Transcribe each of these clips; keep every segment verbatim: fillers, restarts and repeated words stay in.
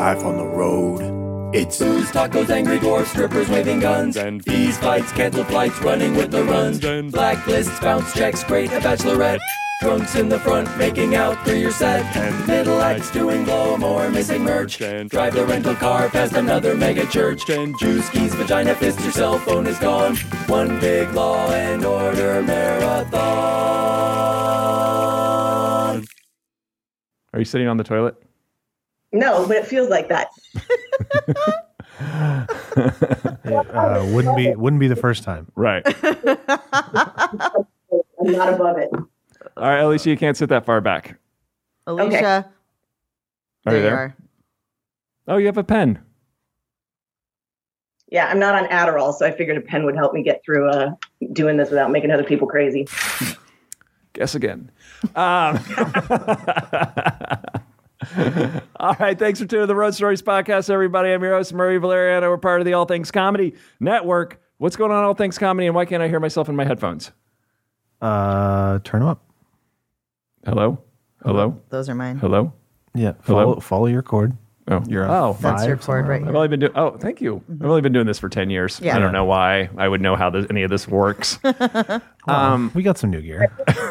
life on the road. It's booze, tacos, angry dwarfs, strippers waving guns, and fees, fights, canceled flights, running with the runs, and blacklists, bounce checks, great a bachelorette, drunks in the front making out through your set, and middle acts doing blow more, missing merch, and drive the rental car past another mega church, and juice keys, vagina fist, your cell phone is gone. One big Law and Order marathon. Are you sitting on the toilet? No, but it feels like that. uh, wouldn't be wouldn't be the first time. Right. I'm not above it. All right, Alicia, you can't sit that far back. Alicia. Okay. Are there you you there? are. Oh, you have a pen. Yeah, I'm not on Adderall, so I figured a pen would help me get through uh, doing this without making other people crazy. Guess again. Um, all right, thanks for tuning in to the Road Stories podcast, everybody. I'm your host, Murray Valeriano. We're part of the All Things Comedy Network. What's going on, All Things Comedy, and why can't I hear myself in my headphones? Uh, turn them up. Hello? Hello? Those are mine. Hello? Yeah, Hello? follow, follow your chord. Oh, You're on oh, five. That's your cord right I've here. only been doing. Oh, thank you. I've only been doing this for ten years. Yeah. I don't know why I would know how this, any of this works. Um, we got some new gear.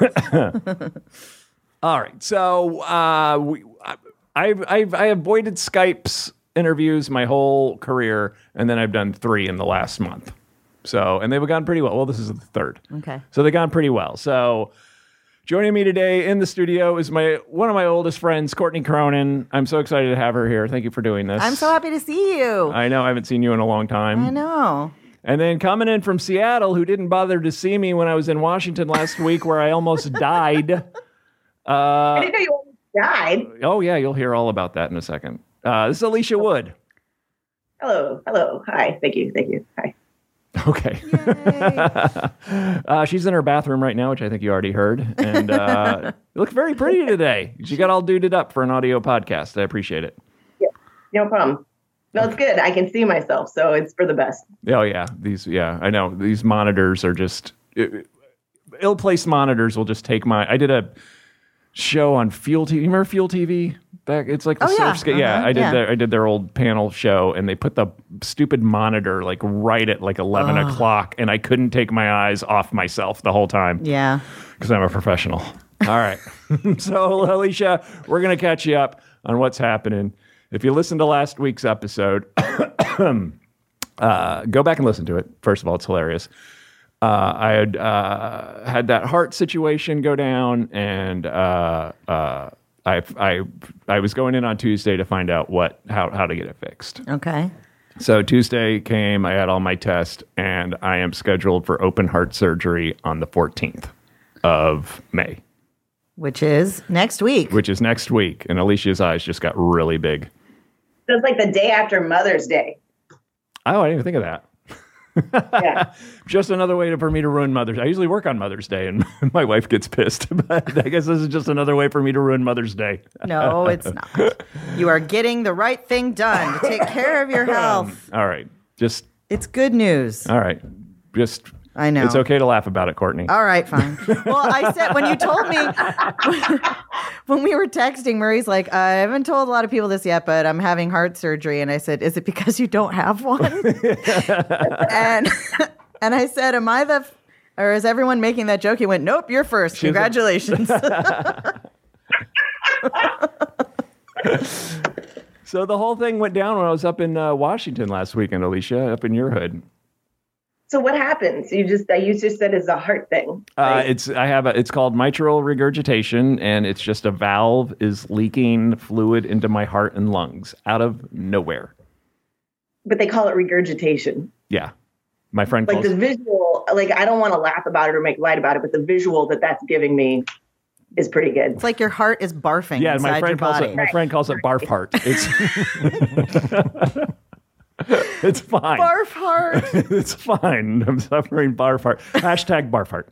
All right, so uh, we, I've I've I avoided Skype's interviews my whole career, and then I've done three in the last month. So, and they've gone pretty well. Well, this is the third. Okay. So they've gone pretty well. So. Joining me today in the studio is my one of my oldest friends, Courtney Cronin. I'm so excited to have her here. Thank you for doing this. I'm so happy to see you. I know I haven't seen you in a long time. I know. And then coming in from Seattle, who didn't bother to see me when I was in Washington last week, where I almost died. Uh, I didn't know you almost died. oh yeah, you'll hear all about that in a second. Uh, this is Alicia Wood. Hello, hello, hi, thank you, thank you, hi. Okay. uh, she's in her bathroom right now, which I think you already heard. And uh, you look very pretty today. She got all duded up for an audio podcast. I appreciate it. Yeah, no problem. No, it's good. I can see myself, so it's for the best. Oh, yeah. These, yeah, I know. These monitors are just, ill-placed monitors will just take my, I did a show on Fuel T V. You remember Fuel T V? Back, it's like the Oh, surf yeah. skate. Yeah, Uh-huh. I did Yeah. their I did their old panel show, and they put the stupid monitor like right at like eleven o'clock, and I couldn't take my eyes off myself the whole time Yeah. because I'm a professional. All right, so Alicia, we're gonna catch you up on what's happening. If you listened to last week's episode, uh, go back and listen to it. First of all, it's hilarious. Uh, I had uh, had that heart situation go down, and uh, uh, I, I, I was going in on Tuesday to find out what how, how to get it fixed. Okay. So Tuesday came, I had all my tests, and I am scheduled for open heart surgery on the fourteenth of May, Which is next week. which is next week. And Alicia's eyes just got really big. So it's like the day after Mother's Day. Oh, I didn't even think of that. Yeah. Just another way to, for me to ruin Mother's Day. I usually work on Mother's Day, and my wife gets pissed. But I guess this is just another way for me to ruin Mother's Day. No, it's not. You are getting the right thing done to take care of your health. All right. Just, It's good news. all right. Just, I know. it's okay to laugh about it, Courtney. All right, fine. Well, I said, when you told me, when we were texting, Murray's like, I haven't told a lot of people this yet, but I'm having heart surgery. And I said, is it because you don't have one? and and I said, am I the, or is everyone making that joke? He went, nope, you're first. She's a- Congratulations. So the whole thing went down when I was up in uh, Washington last weekend, Alicia, up in your hood. So what happens? You just, you just said it's a heart thing. Uh, right? it's I have a, it's called mitral regurgitation, and it's just a valve is leaking fluid into my heart and lungs out of nowhere. But they call it regurgitation. Yeah, my friend Like calls the visual, like I don't want to laugh about it or make light about it, but the visual that that's giving me is pretty good. It's like your heart is barfing yeah. inside My friend your calls body. it my friend calls it barf heart. It's it's fine. Barf heart. It's fine. I'm suffering barf heart. Hashtag barf heart.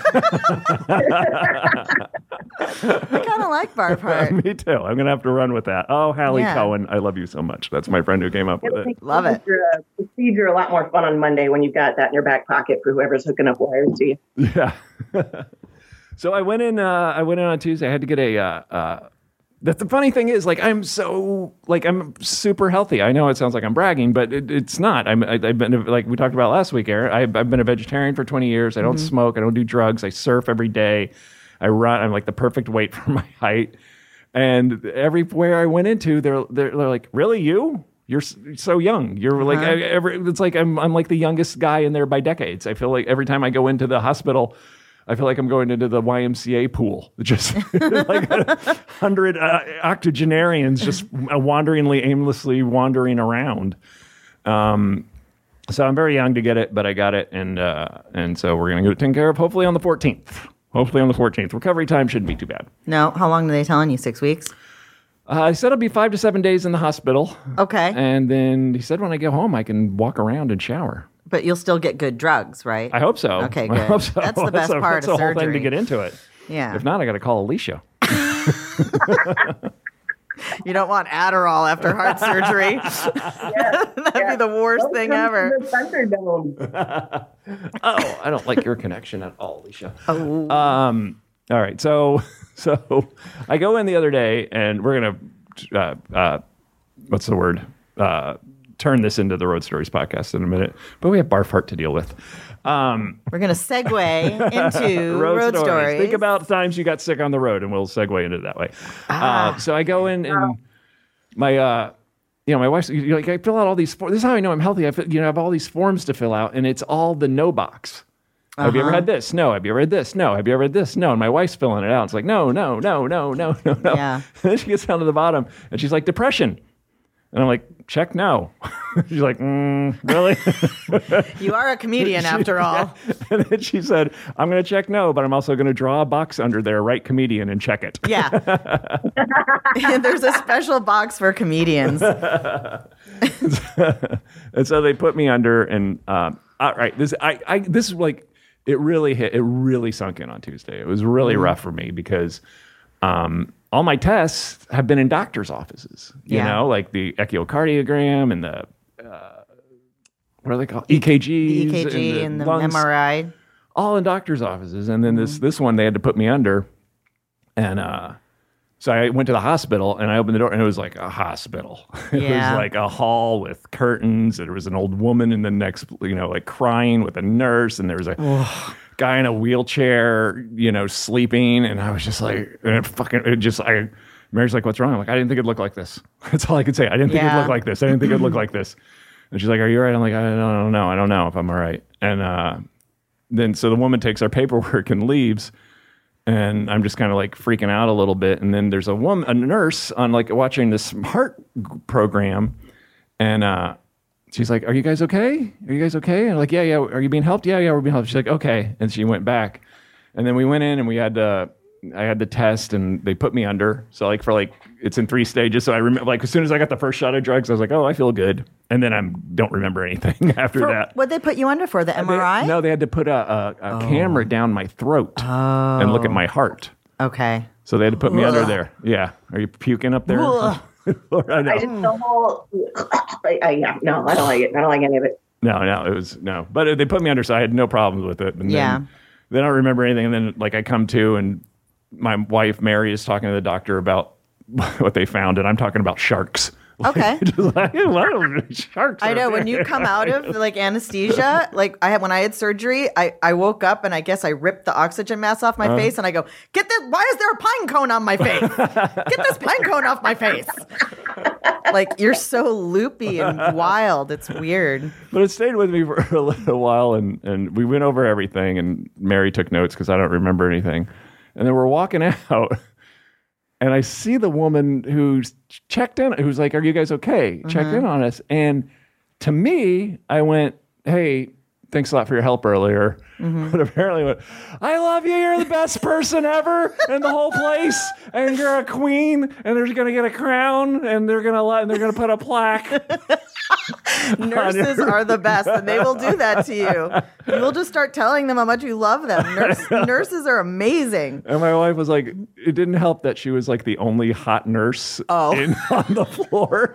I kind of like barf heart. Me too. I'm gonna have to run with that. Oh, Hallie Yeah. Cohen, I love you so much. That's my friend who came up with It'll it. make Love it. Your uh, procedure a lot more fun on Monday when you've got that in your back pocket for whoever's hooking up wires to you. Yeah. So I went in. Uh, I went in on Tuesday. I had to get a uh, uh, That's the funny thing is, like, I'm so, like, I'm super healthy. I know it sounds like I'm bragging, but it, it's not. I'm, I, I've been, like we talked about last week, Aaron, I've, I've been a vegetarian for twenty years. I don't mm-hmm. smoke. I don't do drugs. I surf every day. I run. I'm like the perfect weight for my height. And everywhere I went into, they're, they're, they're like, really, you? You're so young. You're like, uh-huh. I, every, it's like I'm, I'm like the youngest guy in there by decades. I feel like every time I go into the hospital, I feel like I'm going into the Y M C A pool, just like a hundred uh, octogenarians just wanderingly, aimlessly wandering around. Um, so I'm very young to get it, but I got it, and uh, and so we're gonna get it taken care of. Hopefully on the fourteenth. Hopefully on the fourteenth. Recovery time shouldn't be too bad. No, how long are they telling you? Six weeks? Uh, I said it'll be five to seven days in the hospital. Okay. And then he said when I get home, I can walk around and shower. But you'll still get good drugs, right? I hope so. Okay, good. I hope so. That's the best that's a, part that's of the surgery. whole thing to get into it. Yeah. If not, I got to call Alicia. You don't want Adderall after heart surgery. Yeah, That'd yeah. be the worst Don't thing come ever. to the Thunderdome. Oh, I don't like your connection at all, Alicia. Oh. Um. All right. So, so I go in the other day, and we're gonna, uh, uh, what's the word? Uh, turn this into the Road Stories podcast in a minute. But we have barf heart to deal with. Um, We're going to segue into road, road stories. stories. Think about times you got sick on the road, and we'll segue into it that way. Ah. Uh, so I go in, and my, uh, you know, my wife's you know, like, I fill out all these. This is how I know I'm healthy. I, you know, I have all these forms to fill out, and it's all the no box. Uh-huh. Have you ever had this? No. Have you ever had this? No. Have you ever had this? No. And my wife's filling it out. It's like, no, no, no, no, no, no, no. Yeah. And then she gets down to the bottom, and she's like, depression. And I'm like, check no. She's like, mm, really? You are a comedian after all. Yeah. And then she said, I'm going to check no, but I'm also going to draw a box under there, write comedian, and check it. Yeah. There's a special box for comedians. And so they put me under, and um, all right, this I, I this is like it really hit. It really sunk in on Tuesday. It was really mm-hmm. rough for me because um, all my tests have been in doctors' offices. You yeah. know, like the echocardiogram and the uh, what are they called? E K Gs, the E K G and the, and the lungs, M R I, all in doctors' offices. And then mm-hmm. this this one they had to put me under, and uh, so I went to the hospital, and I opened the door, and it was like a hospital. It yeah. was like a hall with curtains. And there was an old woman in the next, you know, like crying with a nurse, and there was a guy in a wheelchair, you know, sleeping. And I was just like, and it fucking, it just, I, Mary's like, what's wrong? I'm like, I didn't think it'd look like this. That's all I could say. I didn't think yeah. it'd look like this. I didn't think it'd look like this. And she's like, are you all right? I'm like, I don't, I don't know. I don't know if I'm all right. And uh, then, so the woman takes our paperwork and leaves. And I'm just kind of like freaking out a little bit. And then there's a woman, a nurse on like watching this heart program. And uh, she's like, are you guys okay? Are you guys okay? And I'm like, yeah, yeah. Are you being helped? Yeah, yeah, we're being helped. She's like, okay. And she went back. And then we went in and we had uh, I had the test and they put me under. So like for like, it's in three stages. So I remember like as soon as I got the first shot of drugs, I was like, oh, I feel good. And then I don't remember anything after for, that. What'd they put you under for? The M R I? They, no, they had to put a, a, a oh. camera down my throat oh. and look at my heart. Okay. So they had to put me Ugh. under there. Yeah. Are you puking up there? I, I didn't the whole. I, I, yeah, no, I don't like it. I don't like any of it. No, no, it was no. But they put me under, so I had no problems with it. And yeah. Then, then I don't remember anything. And then like I come to, and my wife Mary is talking to the doctor about what they found, and I'm talking about sharks. Okay. Like, what sharks? I know when you come out of like anesthesia, like I had when I had surgery, I, I woke up and I guess I ripped the oxygen mask off my uh, face and I go, get this, why is there a pine cone on my face? Get this pine cone off my face. Like you're so loopy and wild. It's weird. But it stayed with me for a little while, and, and we went over everything, and Mary took notes because I don't remember anything. And then we're walking out. And I see the woman who's checked in, who's like, are you guys okay? Mm-hmm. Checked in on us. And to me, I went, hey, thanks a lot for your help earlier. Mm-hmm. But apparently went, I love you. You're the best person ever in the whole place. And you're a queen. And they're going to get a crown. And they're going to let, and they're going to put a plaque. Nurses are the best. And they will do that to you. You will just start telling them how much you love them. Nurse, nurses are amazing. And my wife was like, it didn't help that she was like the only hot nurse oh. in, on the floor.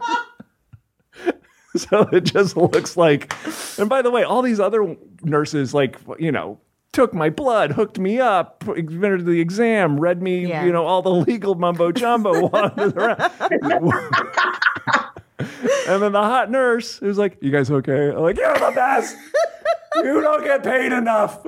So it just looks like, and by the way, all these other nurses, like, you know, took my blood, hooked me up, administered the exam, read me, Yeah. you know, all the legal mumbo jumbo. wandered around. And then the hot nurse who's like, "You guys okay?" I'm like, "You're the best. You don't get paid enough."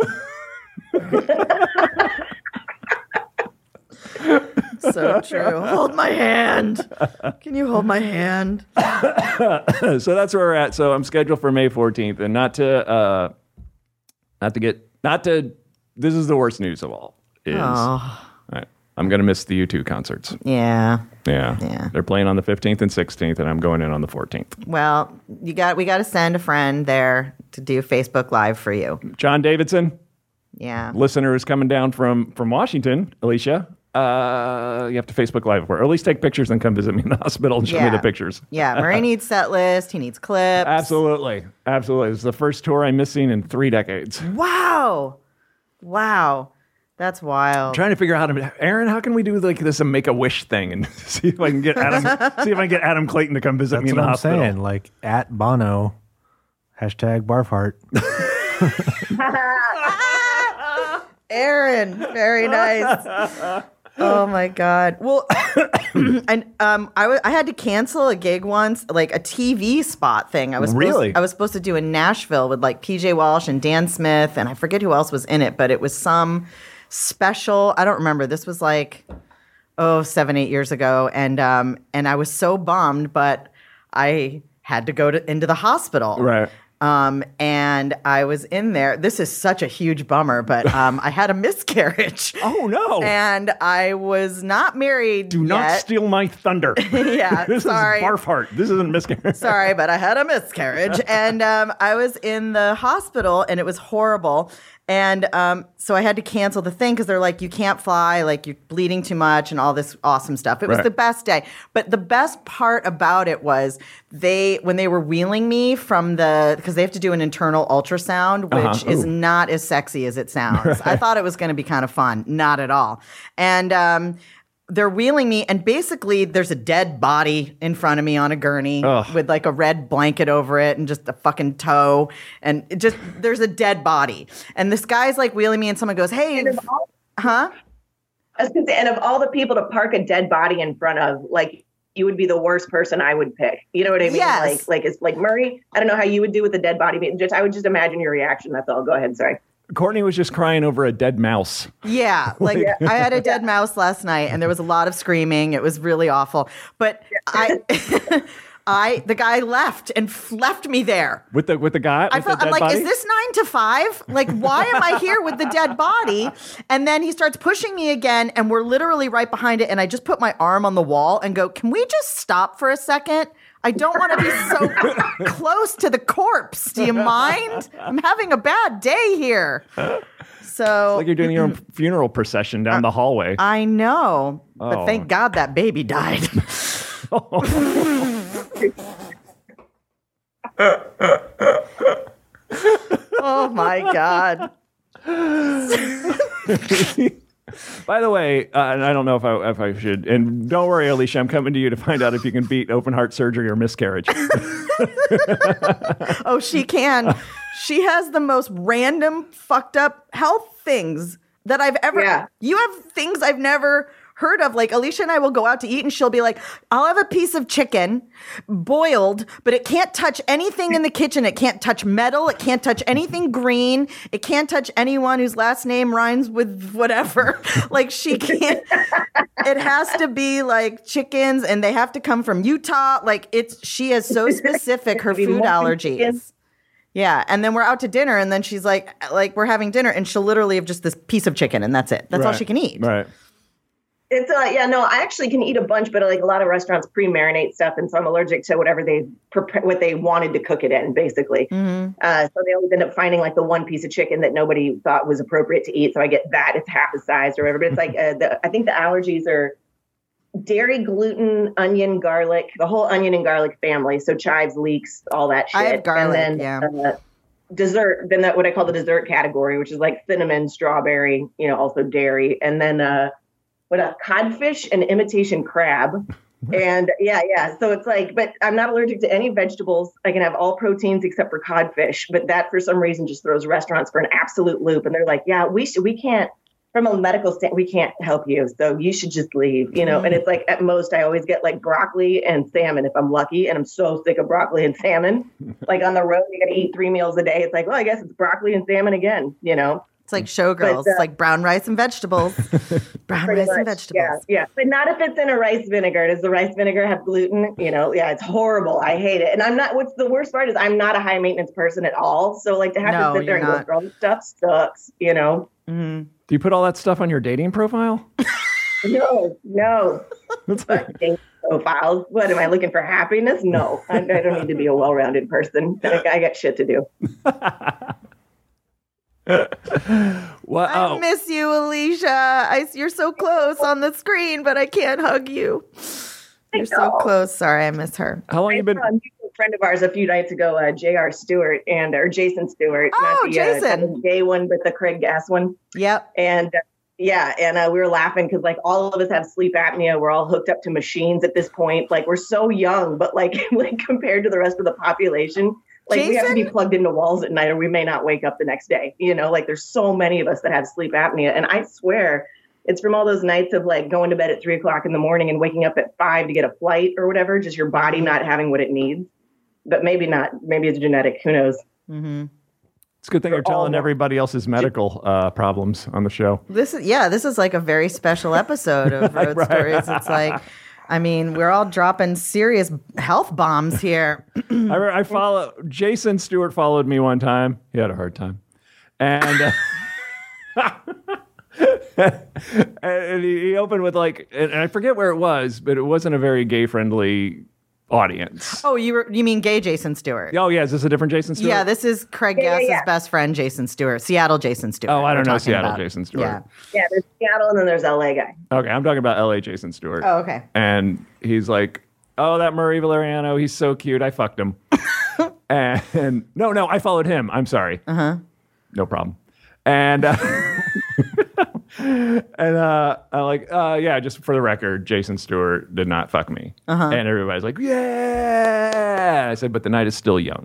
So true. Hold my hand. Can you hold my hand? So that's where we're at. So I'm scheduled for May fourteenth, and not to, uh, not to get, not to. This is the worst news of all. Is Oh. I, I'm gonna miss the U two concerts. Yeah. Yeah, Yeah. They're playing on the fifteenth and sixteenth, and I'm going in on the fourteenth. Well, you got we got to send a friend there to do Facebook Live for you. John Davidson, Yeah. listener, is coming down from from Washington. Alicia, uh, you have to Facebook Live, or at least take pictures and come visit me in the hospital and show me Yeah. the pictures. Yeah. Murray needs set list. He needs clips. Absolutely, absolutely. It's the first tour I'm missing in three decades. Wow. Wow. That's wild. Trying to figure out how to, Aaron, how can we do like this and make a wish thing and see if I can get Adam, see if I can get Adam Clayton to come visit That's me in what the I'm hospital. saying. Like at Bono, hashtag Barfheart. Aaron, very nice. Oh my God. Well, and um, I wa- I had to cancel a gig once, like a T V spot thing. I was supposed- Really? I was supposed to do in Nashville with like P J Walsh and Dan Smith, and I forget who else was in it, but it was some special. I don't remember. This was like oh seven eight years ago, and um and I was so bummed, but I had to go to into the hospital. Right. Um, and I was in there. This is such a huge bummer, but um, I had a miscarriage. Oh no! And I was not married. Do not yet. steal my thunder. Yeah, this sorry. is Barfheart. This isn't miscarriage. Sorry, but I had a miscarriage, and um, I was in the hospital, and it was horrible. And um, so I had to cancel the thing because they're like, you can't fly, like you're bleeding too much, and all this awesome stuff. It was Right. the best day. But the best part about it was they, when they were wheeling me from the, because they have to do an internal ultrasound, which Uh-huh. is Ooh. not as sexy as it sounds. I thought it was going to be kind of fun. Not at all. And um, they're wheeling me, and basically there's a dead body in front of me on a gurney Ugh. with like a red blanket over it and just a fucking toe. And it just, there's a dead body. And this guy's like wheeling me, and someone goes, "Hey, And of all, huh?" I was gonna say, and of all the people to park a dead body in front of, like, you would be the worst person I would pick. You know what I mean? Yes. Like, like it's like Murray. I don't know how you would do with the dead body. but Just I would just imagine your reaction. That's all. Go ahead. Sorry. Courtney was just crying over a dead mouse. Yeah, like I had a dead mouse last night, and there was a lot of screaming. It was really awful. But I, I, the guy left and f- left me there. With the with the guy. I with felt the I'm dead like, body? is this nine to five? Like, why am I here with the dead body? And then he starts pushing me again, and we're literally right behind it. And I just put my arm on the wall and go, "Can we just stop for a second? I don't want to be so close to the corpse. Do you mind? I'm having a bad day here." So Like you're doing your own funeral procession down the hallway. I know, but Oh. thank God that baby died. Oh my God. By the way, uh, and I don't know if I if I should, and don't worry, Alicia, I'm coming to you to find out if you can beat open heart surgery or miscarriage. Oh, she can. She has the most random, fucked up health things that I've ever. Yeah. You have things I've never heard of. Like Alicia and I will go out to eat, and she'll be like, "I'll have a piece of chicken boiled, but it can't touch anything in the kitchen. It can't touch metal. It can't touch anything green. It can't touch anyone whose last name rhymes with whatever." Like she can't. It has to be like chickens, and they have to come from Utah. Like it's. She is so specific. Her Maybe food more allergies. chicken. Yeah, and then we're out to dinner, and then she's like, like we're having dinner, and she'll literally have just this piece of chicken, and that's it. That's all Right. she can eat. Right. It's uh, yeah, no, I actually can eat a bunch, but like a lot of restaurants pre-marinate stuff, and so I'm allergic to whatever they prepare, what they wanted to cook it in, basically. Mm-hmm. Uh, so they always end up finding like the one piece of chicken that nobody thought was appropriate to eat. So I get that; it's half the size or whatever. But it's like uh, the, I think the allergies are dairy, gluten, onion, garlic, the whole onion and garlic family. So chives, leeks, all that shit. I have garlic, and then, yeah. Uh, dessert, then that what I call the dessert category, which is like cinnamon, strawberry, you know, also dairy, and then uh, what a codfish and imitation crab. And yeah, yeah. So it's like, but I'm not allergic to any vegetables. I can have all proteins except for codfish. But that, for some reason, just throws restaurants for an absolute loop. And they're like, yeah, we should, we can't, from a medical stand, we can't help you. So you should just leave, you know? And it's like, at most, I always get like broccoli and salmon if I'm lucky. And I'm so sick of broccoli and salmon. Like on the road, you got to eat three meals a day. It's like, well, I guess it's broccoli and salmon again, you know? It's like showgirls, but, uh, like brown rice and vegetables. Brown rice much, and vegetables. Yeah, yeah, but not if it's in a rice vinegar. Does the rice vinegar have gluten? You know, yeah, it's horrible. I hate it. And I'm not, what's the worst part is I'm not a high maintenance person at all. So like to have no, to sit there and not. go through all this stuff sucks, you know? Mm-hmm. Do you put all that stuff on your dating profile? No, no. Dating profiles. What, am I looking for happiness? No, I, I don't need to be a well-rounded person. I, I got shit to do. Well, I oh. miss you, Alicia. I, you're so close on the screen, but I can't hug you. You're so close. Sorry, I miss her. How long I you been? saw a mutual friend of ours a few nights ago, uh, J R. Stewart and or Jason Stewart. Oh, not the, Jason. Uh, the gay one, but the Craig Gass one. Yep. And uh, yeah, and uh, we were laughing because like all of us have sleep apnea. We're all hooked up to machines at this point. Like we're so young, but like like compared to the rest of the population. Like Jason? we have to be plugged into walls at night or we may not wake up the next day. You know, like there's so many of us that have sleep apnea. And I swear it's from all those nights of like going to bed at three o'clock in the morning and waking up at five to get a flight or whatever, just your body not having what it needs. But maybe not. Maybe it's genetic. Who knows? Mm-hmm. It's a good thing you're telling all- everybody else's medical uh, problems on the show. This is yeah. This is like a very special episode of Road Right. Stories. It's like, I mean, we're all dropping serious health bombs here. I, re- I follow Jason Stewart followed me one time. He had a hard time, and uh, and he, he opened with like, and I forget where it was, but it wasn't a very gay friendly audience. Oh, you were, you mean gay Jason Stewart? Oh yeah, is this a different Jason Stewart? Yeah, this is Craig Yeah, yeah, Gass's yeah. best friend, Jason Stewart, Seattle Jason Stewart. Oh, I don't we're know talking Seattle about. Jason Stewart. Yeah. Yeah, there's Seattle and then there's L A guy. Okay, I'm talking about L A Jason Stewart. Oh, okay. And he's like, oh, that Murray Valeriano, he's so cute. I fucked him. and, and no, no, I followed him. I'm sorry. Uh huh. No problem. And uh, and uh, I'm like, uh, yeah, just for the record, Jason Stewart did not fuck me. Uh-huh. And everybody's like, yeah. I said, but the night is still young.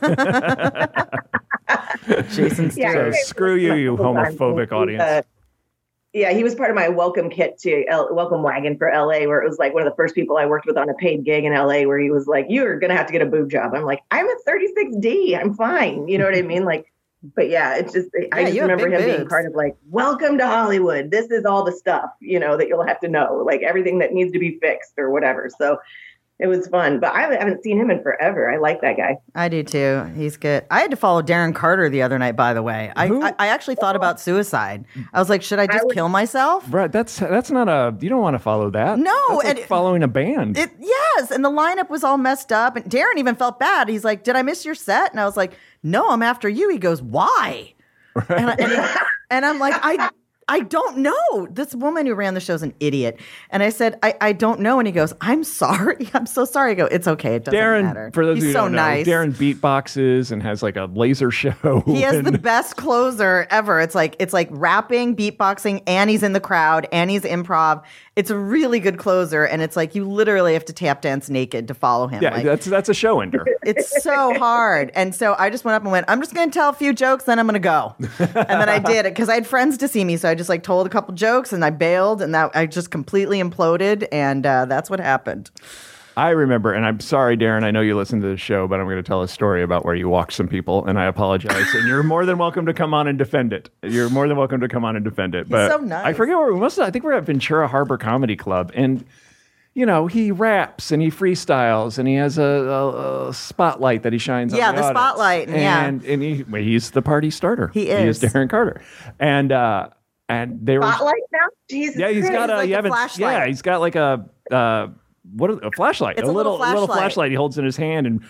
Jason Stewart. Yeah, So I- screw you, you homophobic He's, audience. uh, yeah, he was part of my welcome kit to L- welcome wagon for L A, where it was like one of the first people I worked with on a paid gig in L A, where he was like, "You're gonna have to get a boob job." I'm like, "I'm a thirty-six D. I'm fine." You know what I mean? Like, but yeah, it's just I Yeah, just you have remember big him being boobs. part of like, "Welcome to Hollywood. This is all the stuff you know that you'll have to know, like everything that needs to be fixed or whatever." So. It was fun, but I haven't seen him in forever. I like that guy. I do too. He's good. I had to follow Darren Carter the other night, by the way. I, Who? I, I actually thought about suicide. I was like, should I just would- kill myself? Right, that's that's not a, you don't want to follow that. No, That's like and it- following a band. It yes, and the lineup was all messed up. And Darren even felt bad. He's like, "Did I miss your set?" And I was like, "No, I'm after you." He goes, "Why?" And, I, and, he- and I'm like, "I I don't know. This woman who ran the show's an idiot." And I said, "I, I don't know." And he goes, "I'm sorry. I'm so sorry." I go, "It's okay. It doesn't Darren, matter." for those He's of you who so don't know, nice. Darren beatboxes and has like a laser show. He has the and- best closer ever. It's like it's like rapping, beatboxing, and he's in the crowd, and he's improv. It's a really good closer, and it's like you literally have to tap dance naked to follow him. Yeah, Like, that's that's a show ender. it's so hard. And so I just went up and went, I'm just going to tell a few jokes, then I'm going to go. And then I did it because I had friends to see me. So I just like told a couple jokes and I bailed and that I just completely imploded. And uh, that's what happened. I remember, and I'm sorry, Darren, I know you listen to the show, but I'm going to tell a story about where you walked some people, and I apologize. And you're more than welcome to come on and defend it. You're more than welcome to come on and defend it. But so nice. I forget where we must have, I think we're at Ventura Harbor Comedy Club, and you know, he raps and he freestyles and he has a, a, a spotlight that he shines on Yeah, the the audience. spotlight, yeah. And, and he, well, he's the party starter. He He is is. Darren Carter. And, uh, and they were, Spotlight now? Jesus yeah, he's Christ. got a, like you a haven't, flashlight. yeah, he's got like a, uh, what a flashlight, It's a little little flashlight. flashlight he holds in his hand, and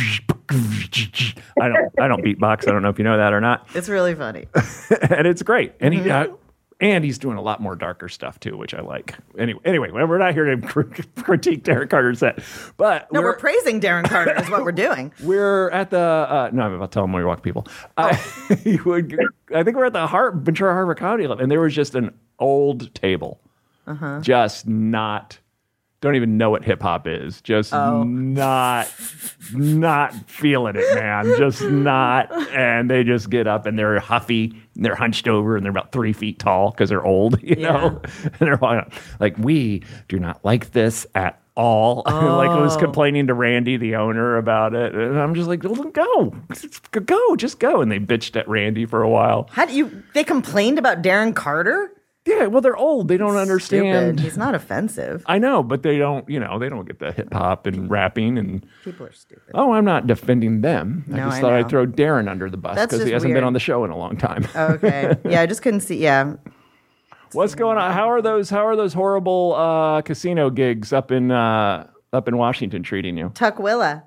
I don't I don't beatbox. I don't know if you know that or not, It's really funny. and it's great. And he Mm-hmm. uh, and he's doing a lot more darker stuff too, which I like. Anyway, anyway, we're not here to cr- critique Darren Carter's set, but No, we're, we're praising Darren Carter is what we're doing. we're at the uh, no, I'm about to tell him where you walk people. I, he would, I think we're at the Har- Ventura Harbor Comedy Club, and there was just an old table, Uh-huh. just not don't even know what hip hop is. Just Oh. not, not feeling it, man. Just not. And they just get up and they're huffy and they're hunched over and they're about three feet tall because they're old, you Yeah. know? And they're like, like, we do not like this at all. Like I was Oh. complaining to Randy, the owner, about it. And I'm just like, well, go, go, just go. And they bitched at Randy for a while. How do you? They complained about Darren Carter. Yeah, well, they're old. They don't understand. Stupid. He's not offensive. I know, but they don't, you know, they don't get the hip hop and rapping and, People are stupid. oh, I'm not defending them. I No, just I thought know. I'd throw Darren under the bus That's because he just hasn't weird. been on the show in a long time. Okay. Yeah, I just couldn't see. Yeah. What's going on? How are those, how are those horrible uh, casino gigs up in, uh, up in Washington treating you? Tukwila.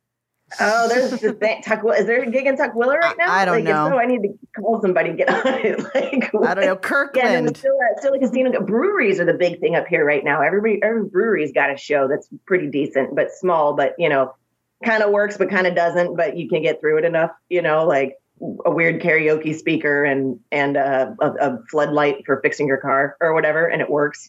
Oh, there's the thing. Tuck, is there a gig in Tukwila right now? I- I don't like, know. If so, I need to call somebody and get on it. Like, I don't know. Yeah, and then Kirkland. there's still, a, still a casino. Breweries are the big thing up here right now. Everybody, every brewery's got a show that's pretty decent, but small, but, you know, kind of works, but kind of doesn't, but you can get through it enough, you know, like a weird karaoke speaker and, and uh, a, a floodlight for fixing your car or whatever, and it works.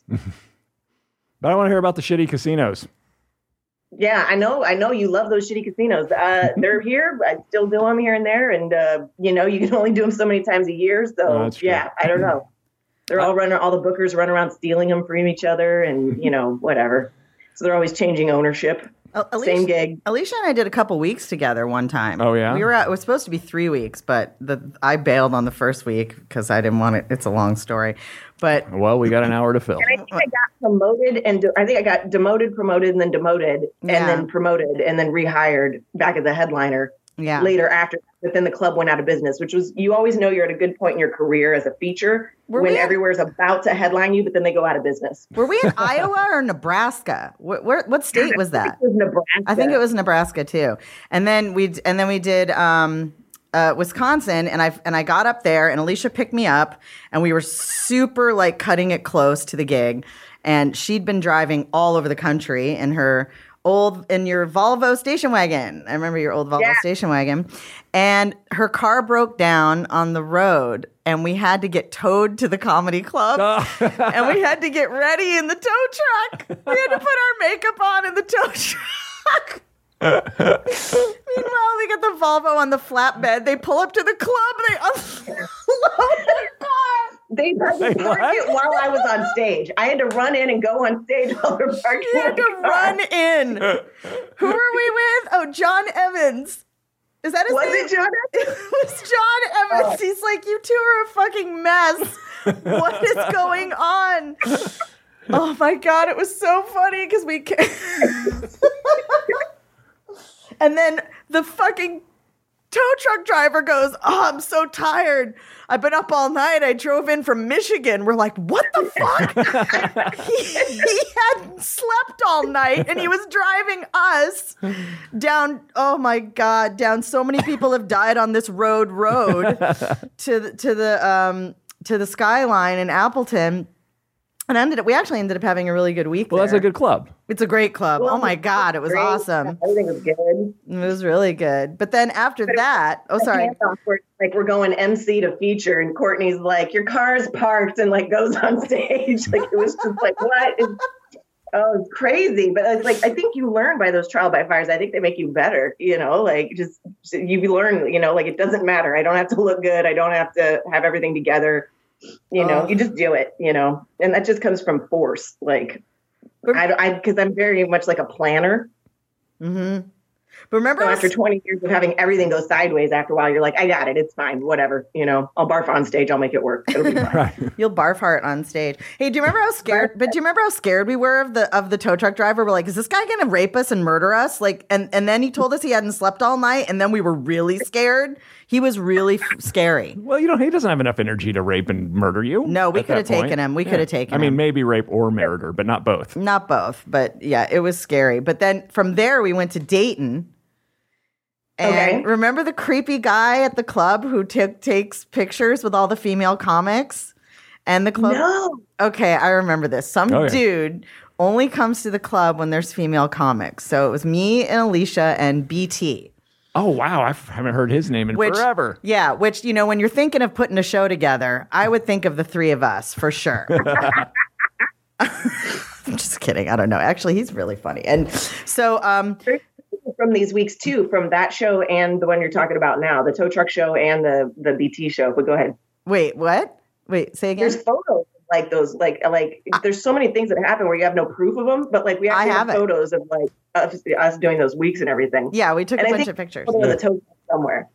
But I want to hear about the shitty casinos. Yeah, I know. I know you love those shitty casinos. Uh, they're here. I still do them here and there, and uh, you know you can only do them so many times a year. So Oh, that's true. yeah, I don't know. They're all running. All the bookers run around stealing them from each other, and you know whatever. So they're always changing ownership. Al- Same Alicia, gig. Alicia and I did a couple weeks together one time. Oh, yeah? We were at, it was supposed to be three weeks, but the I bailed on the first week because I didn't want it. It's a long story, but Well, we got an hour to fill. And I think I got promoted, and de- I think I got demoted, promoted, and then demoted, Yeah. and then promoted, and then rehired back as the headliner. yeah. Later after, but then the club went out of business, which was, you always know you're at a good point in your career as a feature Were when we at- everywhere's about to headline you, but then they go out of business. Were we in Iowa or Nebraska? Where, where, what state was that? It was Nebraska. I think it was Nebraska too. And then we and then we did um, uh, Wisconsin, and I and I got up there, and Alicia picked me up, and we were super like cutting it close to the gig, and she'd been driving all over the country in her old in your Volvo station wagon. I remember your old Volvo Yeah. station wagon, and her car broke down on the road, and we had to get towed to the comedy club, and we had to get ready in the tow truck. We had to put our makeup on in the tow truck. Meanwhile, they get the Volvo on the flatbed. They pull up to the club. They unload their car. They had Wait, to park what? it while I was on stage. I had to run in and go on stage while they're parking. You had the to car. run in. Who are we with? Oh, John Evans. Is that his Was name? it John? It was John Evans. He's like, you two are a fucking mess. What is going on? Oh my God, it was so funny because we ca- And then the fucking tow truck driver goes, oh, I'm so tired. I've been up all night. I drove in from Michigan. We're like, what the fuck? he, he had slept all night and he was driving us down. Oh my God, down. So many people have died on this road road to the, to the, um, to the Skyline in Appleton. And ended up, we actually ended up having a really good week Well, that's there. a good club. It's a great club. Well, oh my God, it was great. awesome. Everything was good. It was really good. But then after that, oh, sorry. Handoff where, like we're going M C to feature, and Courtney's like, "Your car's parked," and like goes on stage. Like it was just like, what? Is, oh, it's crazy. But it's like I think you learn by those trial by fires. I think they make you better. You know, like just you learn. You know, like it doesn't matter. I don't have to look good. I don't have to have everything together. You know, Oh. you just do it. You know, and that just comes from force. Like I, I, because I'm very much like a planner. Mm-hmm. But remember, So I after was- twenty years of having everything go sideways, after a while, you're like, I got it. It's fine. Whatever. You know, I'll barf on stage. I'll make it work. It'll be fine. Right. you'll barf heart on stage. Hey, do you remember how scared? But do you remember how scared we were of the of the tow truck driver? We're like, is this guy going to rape us and murder us? Like, and and then he told us he hadn't slept all night, and then we were really scared. He was really f- scary. Well, you know, he doesn't have enough energy to rape and murder you. No, we at could have that point. taken him. We could have taken I mean, him. maybe rape or murder, but not both. Not both, but yeah, it was scary. But then from there, we went to Dayton. And Okay. remember the creepy guy at the club who took takes pictures with all the female comics? And the club. No. Okay, I remember this. Some Oh, yeah. dude only comes to the club when there's female comics. So it was me and Alicia and B T. Oh, wow. I f- haven't heard his name in Which, forever. Yeah, which, you know, when you're thinking of putting a show together, I would think of the three of us for sure. I'm just kidding. I don't know. Actually, he's really funny. And so, um, from these weeks too, from that show and the one you're talking about now, the tow truck show and the the B T show. But go ahead. Wait, what? Wait, say again. There's photos like those, like like I, there's so many things that happen where you have no proof of them, but like we actually have, have photos of like us, us doing those weeks and everything. Yeah, we took and a I bunch think of pictures. Yeah. The tow truck somewhere.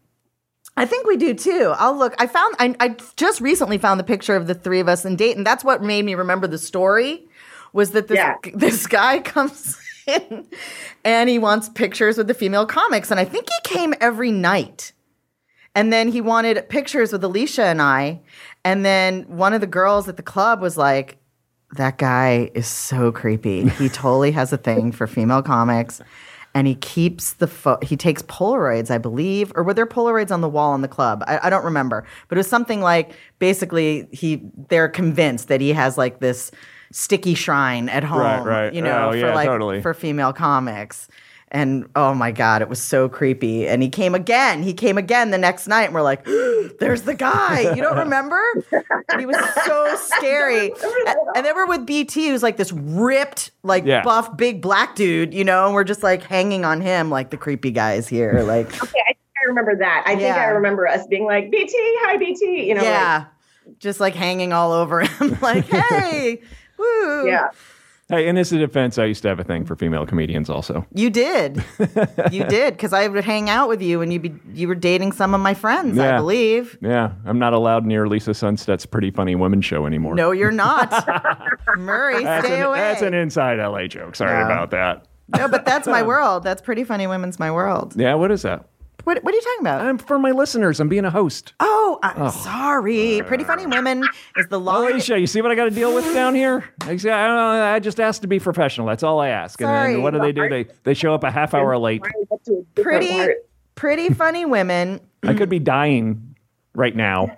I think we do too. I'll look. I found. I, I just recently found the picture of the three of us in Dayton. That's what made me remember the story. Was that this yeah. this guy comes in and he wants pictures with the female comics, and I think he came every night. And then he wanted pictures with Alicia and I. And then one of the girls at the club was like, "That guy is so creepy. He totally has a thing for female comics." And he keeps the fo- he takes Polaroids, I believe, or were there Polaroids on the wall in the club? I, I don't remember, but it was something like basically he they're convinced that he has like this sticky shrine at home, right, right. you know, oh, for yeah, like totally. for female comics. And oh my God, it was so creepy. And he came again. He came again the next night, and we're like, "There's the guy." You don't remember? He was so scary. And, and then we're with B T, who's like this ripped, like yeah. buff, big black dude, you know, and we're just like hanging on him like the creepy guys here. Like, okay, I think I remember that. I yeah. think I remember us being like, "B T, hi B T," you know, yeah, like, just like hanging all over him, like, "Hey, woo." Yeah. Hey, in his defense, I used to have a thing for female comedians also. You did. You did, because I would hang out with you and you be you were dating some of my friends, yeah. I believe. Yeah. I'm not allowed near Lisa Sunstead's Pretty Funny Women show anymore. No, you're not. Murray, that's stay an, away. That's an inside L A joke. Sorry yeah. about that. No, but that's my world. That's Pretty Funny Women's my world. Yeah, what is that? What What are you talking about? I'm for my listeners. I'm being a host. Oh, I'm oh. sorry. Pretty Funny Women is the longest. Alicia, you see what I got to deal with down here? I, say, I, don't know, I just asked to be professional. That's all I ask. Sorry. And then what do they do? They they show up a half hour late. Pretty Pretty Funny Women. I could be dying right now,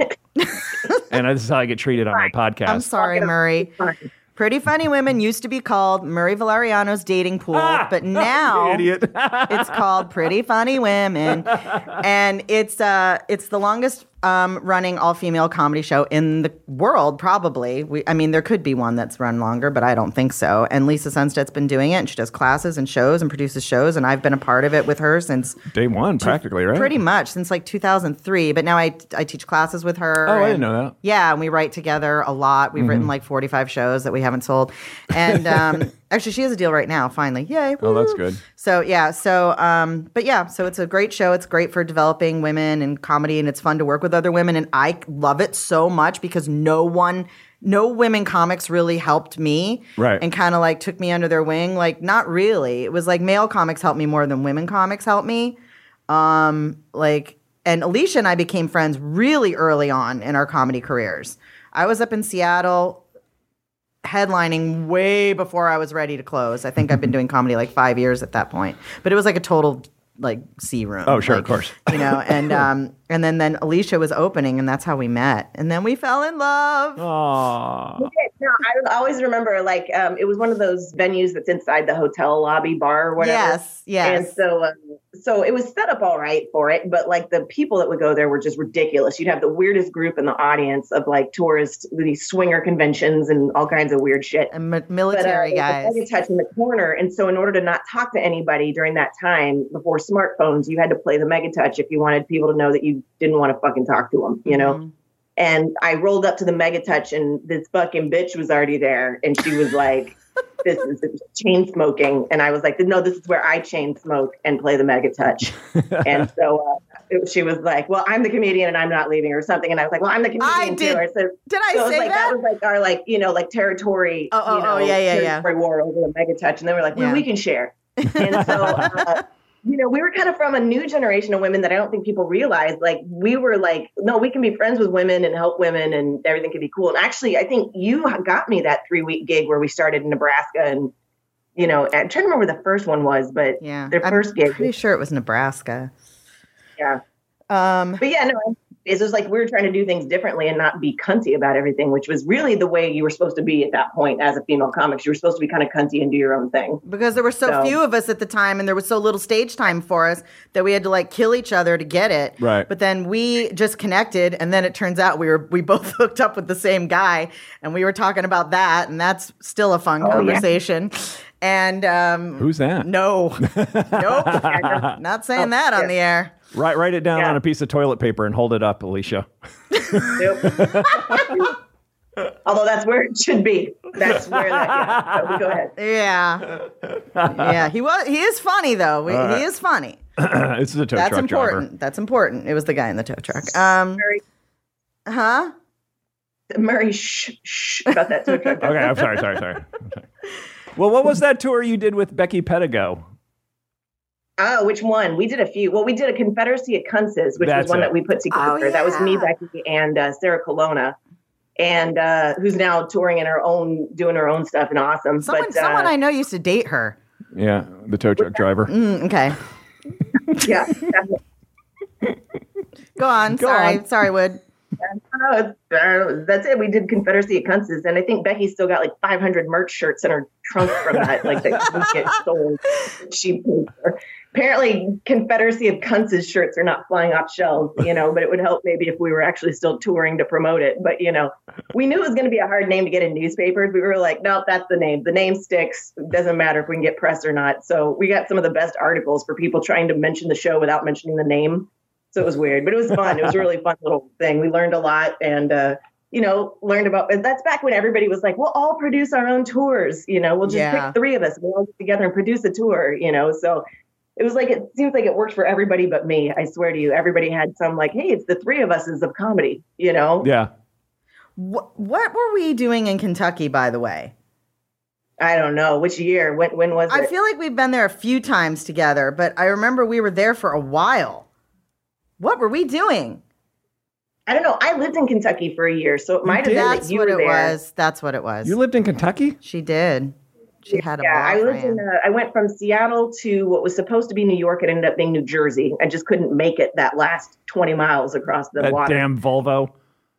and this is how I get treated on my podcast. I'm sorry, Murray. Pretty Funny Women used to be called Murray Valeriano's Dating Pool, ah, but now idiot. It's called Pretty Funny Women, and it's uh it's the longest um, running all female comedy show in the world. Probably, we I mean there could be one that's run longer, but I don't think so. And Lisa Sunstead's been doing it, and she does classes and shows and produces shows, and I've been a part of it with her since day one, practically, right? Pretty much since like two thousand three. But now I I teach classes with her. Oh, and, I didn't know that. Yeah, and we write together a lot. We've mm-hmm. written like forty-five shows that we haven't sold, and um, actually she has a deal right now. Finally, yay! Woo. Oh, that's good. So yeah, so um, but yeah, so it's a great show. It's great for developing women and comedy, and it's fun to work with other women. And I love it so much because no one, no women comics really helped me, right? And kind of like took me under their wing. Like not really. It was like male comics helped me more than women comics helped me. Um, like and Alicia and I became friends really early on in our comedy careers. I was up in Seattle headlining way before I was ready to close. I think I've been doing comedy like five years at that point, but it was like a total like C room. Oh, sure, like, of course. You know, and um, and then then Alicia was opening, and that's how we met, and then we fell in love. Aww. No, I always remember like um, it was one of those venues that's inside the hotel lobby bar or whatever. Yes, yes. And so, um, so it was set up all right for it, but like the people that would go there were just ridiculous. You'd have the weirdest group in the audience of like tourists, these swinger conventions and all kinds of weird shit. And mi- military but, uh, guys. I touch in the corner, and so in order to not talk to anybody during that time before smartphones, you had to play the Mega Touch if you wanted people to know that you didn't want to fucking talk to them, you know. Mm-hmm. And I rolled up to the Mega Touch, and this fucking bitch was already there. And she was like, this is chain smoking. And I was like, no, this is where I chain smoke and play the Mega Touch. And so uh, it, she was like, well, I'm the comedian and I'm not leaving or something. And I was like, well, I'm the comedian I did, too. I said, did I so say like, that? That was like our like, you know, like territory, oh, oh, you know, oh, yeah, yeah, territory yeah. war over the Mega Touch. And they were like, well, yeah. we can share. And so, uh, you know, we were kind of from a new generation of women that I don't think people realize. Like, we were like, no, we can be friends with women and help women and everything can be cool. And actually, I think you got me that three week gig where we started in Nebraska. And, you know, I'm trying to remember where the first one was, but yeah, their first I'm gig. pretty sure it was Nebraska. Yeah. Um, but yeah, no, It was like we were trying to do things differently and not be cunty about everything, which was really the way you were supposed to be at that point as a female comic. You were supposed to be kind of cunty and do your own thing. Because there were so, so few of us at the time and there was so little stage time for us that we had to like kill each other to get it. Right. But then we just connected and then it turns out we were we both hooked up with the same guy and we were talking about that and that's still a fun oh, conversation. Yeah. And um, who's that? No. Nope. Not saying oh, that on yeah. the air. Write write it down yeah. on a piece of toilet paper and hold it up, Alicia. Although that's where it should be. That's where that. Yeah. So go ahead. Yeah. Yeah. He was. He is funny though. We, right. He is funny. This is a tow that's truck important. driver. That's important. It was the guy in the tow truck. Um. Murray. Huh? Murray. Shh. Shh. About that tow truck. Okay. I'm sorry. Sorry. Sorry. Okay. Well, what was that tour you did with Becky Pedigo? Oh, which one? We did a few. Well, we did a Confederacy at Kuntz's, which That's was one it. that we put together. Oh, yeah. That was me, Becky, and uh, Sarah Colonna, and uh, who's now touring in her own, doing her own stuff, and awesome. Someone, but, uh, someone I know used to date her. Yeah, the tow truck driver. Mm, okay. Yeah. Go on. Go sorry. on. Sorry, Wood. Uh, uh, that's it. We did Confederacy at Kuntz's, and I think Becky's still got like five hundred merch shirts in her trunk from that, like that didn't get sold. She paid for. Apparently, Confederacy of Kuntz's shirts are not flying off shelves, you know. But it would help maybe if we were actually still touring to promote it. But you know, we knew it was going to be a hard name to get in newspapers. We were like, no, that's the name. The name sticks. It doesn't matter if we can get press or not. So we got some of the best articles for people trying to mention the show without mentioning the name. So it was weird, but it was fun. It was a really fun little thing. We learned a lot and, uh, you know, learned about, that's back when everybody was like, we'll all produce our own tours. You know, we'll just Yeah. pick three of us. We'll all get together and produce a tour, you know? So it was like, it seems like it worked for everybody but me. I swear to you, everybody had some like, hey, it's the three of us is of comedy, you know? Yeah. What, what were we doing in Kentucky, by the way? I don't know. Which year? When, when was it? I feel like we've been there a few times together, but I remember we were there for a while. What were we doing? I don't know. I lived in Kentucky for a year, so it might have been That's that you what were it there. was. That's what it was. You lived in Kentucky? She did. She had a yeah. I lived boyfriend. in. Uh, I went from Seattle to what was supposed to be New York. It ended up being New Jersey. I just couldn't make it that last twenty miles across the That water. damn Volvo.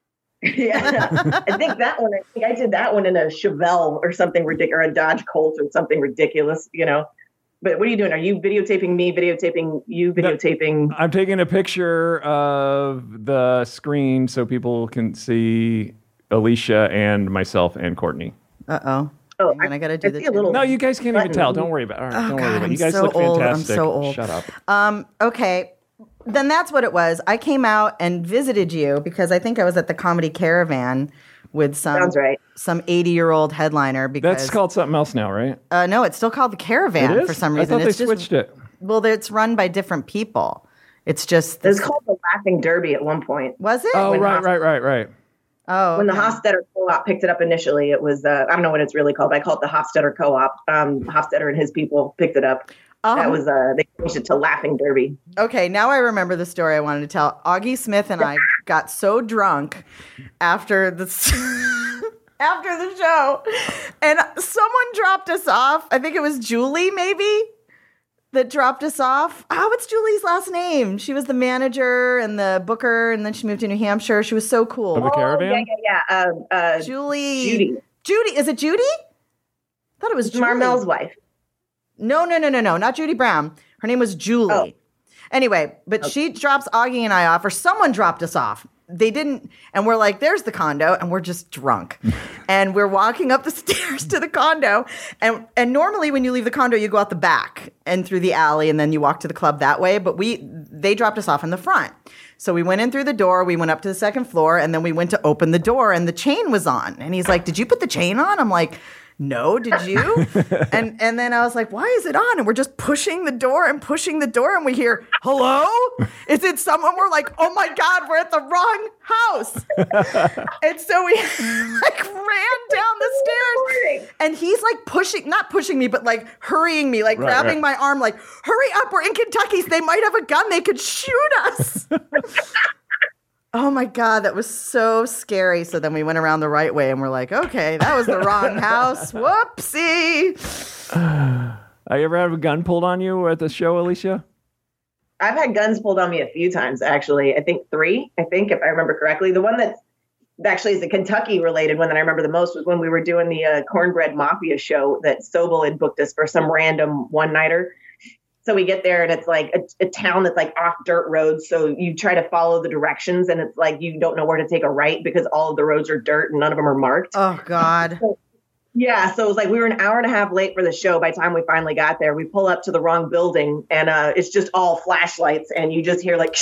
Yeah, I think that one. I think I did that one in a Chevelle or something ridiculous, or a Dodge Colt or something ridiculous. You know. But what are you doing? Are you videotaping me, videotaping you, videotaping? No, I'm taking a picture of the screen so people can see Alicia and myself and Courtney. Uh-oh. Oh, I, I got to do I the see a little No, you guys can't even button. tell. Don't worry about it. All right, Oh, don't God, worry about it. I'm You guys so look old. fantastic. I'm so old. Shut up. Um, okay. Then that's what it was. I came out and visited you because I think I was at the Comedy Caravan with some Sounds right. some eighty-year-old headliner. Because That's called something else now, right? uh, no, it's still called the Caravan It is? for some reason. I thought it's they just, switched it. Well, it's run by different people. It's just It was this, called the Laughing Derby at one point. was it? Oh, When right, Hoff- right, right, right. Oh, When the okay. Hofstetter Co-op picked it up initially, it was, uh, I don't know what it's really called, but I call it the Hofstetter Co-op. Um, Hofstetter and his people picked it up. Um, that was, uh, they changed it to Laughing Derby. Okay, now I remember the story I wanted to tell. Augie Smith and I got so drunk after the after the show, and someone dropped us off. I think it was Julie, maybe, that dropped us off. Oh, what's Julie's last name? She was the manager and the booker, and then she moved to New Hampshire. She was so cool. Of the Caravan? Oh, yeah, yeah, yeah. Uh, uh, Julie. Judy. Judy. Is it Judy? I thought it was Julie. Marmel's wife. No, no, no, no, no, not Judy Brown. Her name was Julie. Oh. Anyway, but she drops Augie and I off, or someone dropped us off. They didn't, and we're like, there's the condo, and we're just drunk. And we're walking up the stairs to the condo, and and normally when you leave the condo, you go out the back and through the alley, and then you walk to the club that way. But we, they dropped us off in the front. So we went in through the door, we went up to the second floor, and then we went to open the door, and the chain was on. And he's like, did you put the chain on? I'm like, no, did you? and and then I was like, why is it on? And we're just pushing the door and pushing the door, and we hear, hello? Is it someone? We're like, oh my God, we're at the wrong house. And so we like ran down the stairs, and he's like pushing, not pushing me, but like hurrying me, like Right, grabbing right. my arm, like, hurry up, we're in Kentucky. They might have a gun. They could shoot us. Oh my God, that was so scary. So then we went around the right way and we're like, okay, that was the wrong house. Whoopsie. Uh, you ever have a gun pulled on you at the show, Alicia? I've had guns pulled on me a few times, actually. I think three, I think, if I remember correctly. The one that's actually is the Kentucky related one that I remember the most was when we were doing the uh, Cornbread Mafia show that Sobel had booked us for some random one nighter. So we get there and it's like a, a town that's like off dirt roads. So you try to follow the directions and it's like you don't know where to take a right because all of the roads are dirt and none of them are marked. Oh, God. So, yeah. So it was like we were an hour and a half late for the show. By the time we finally got there, we pull up to the wrong building and uh, it's just all flashlights and you just hear like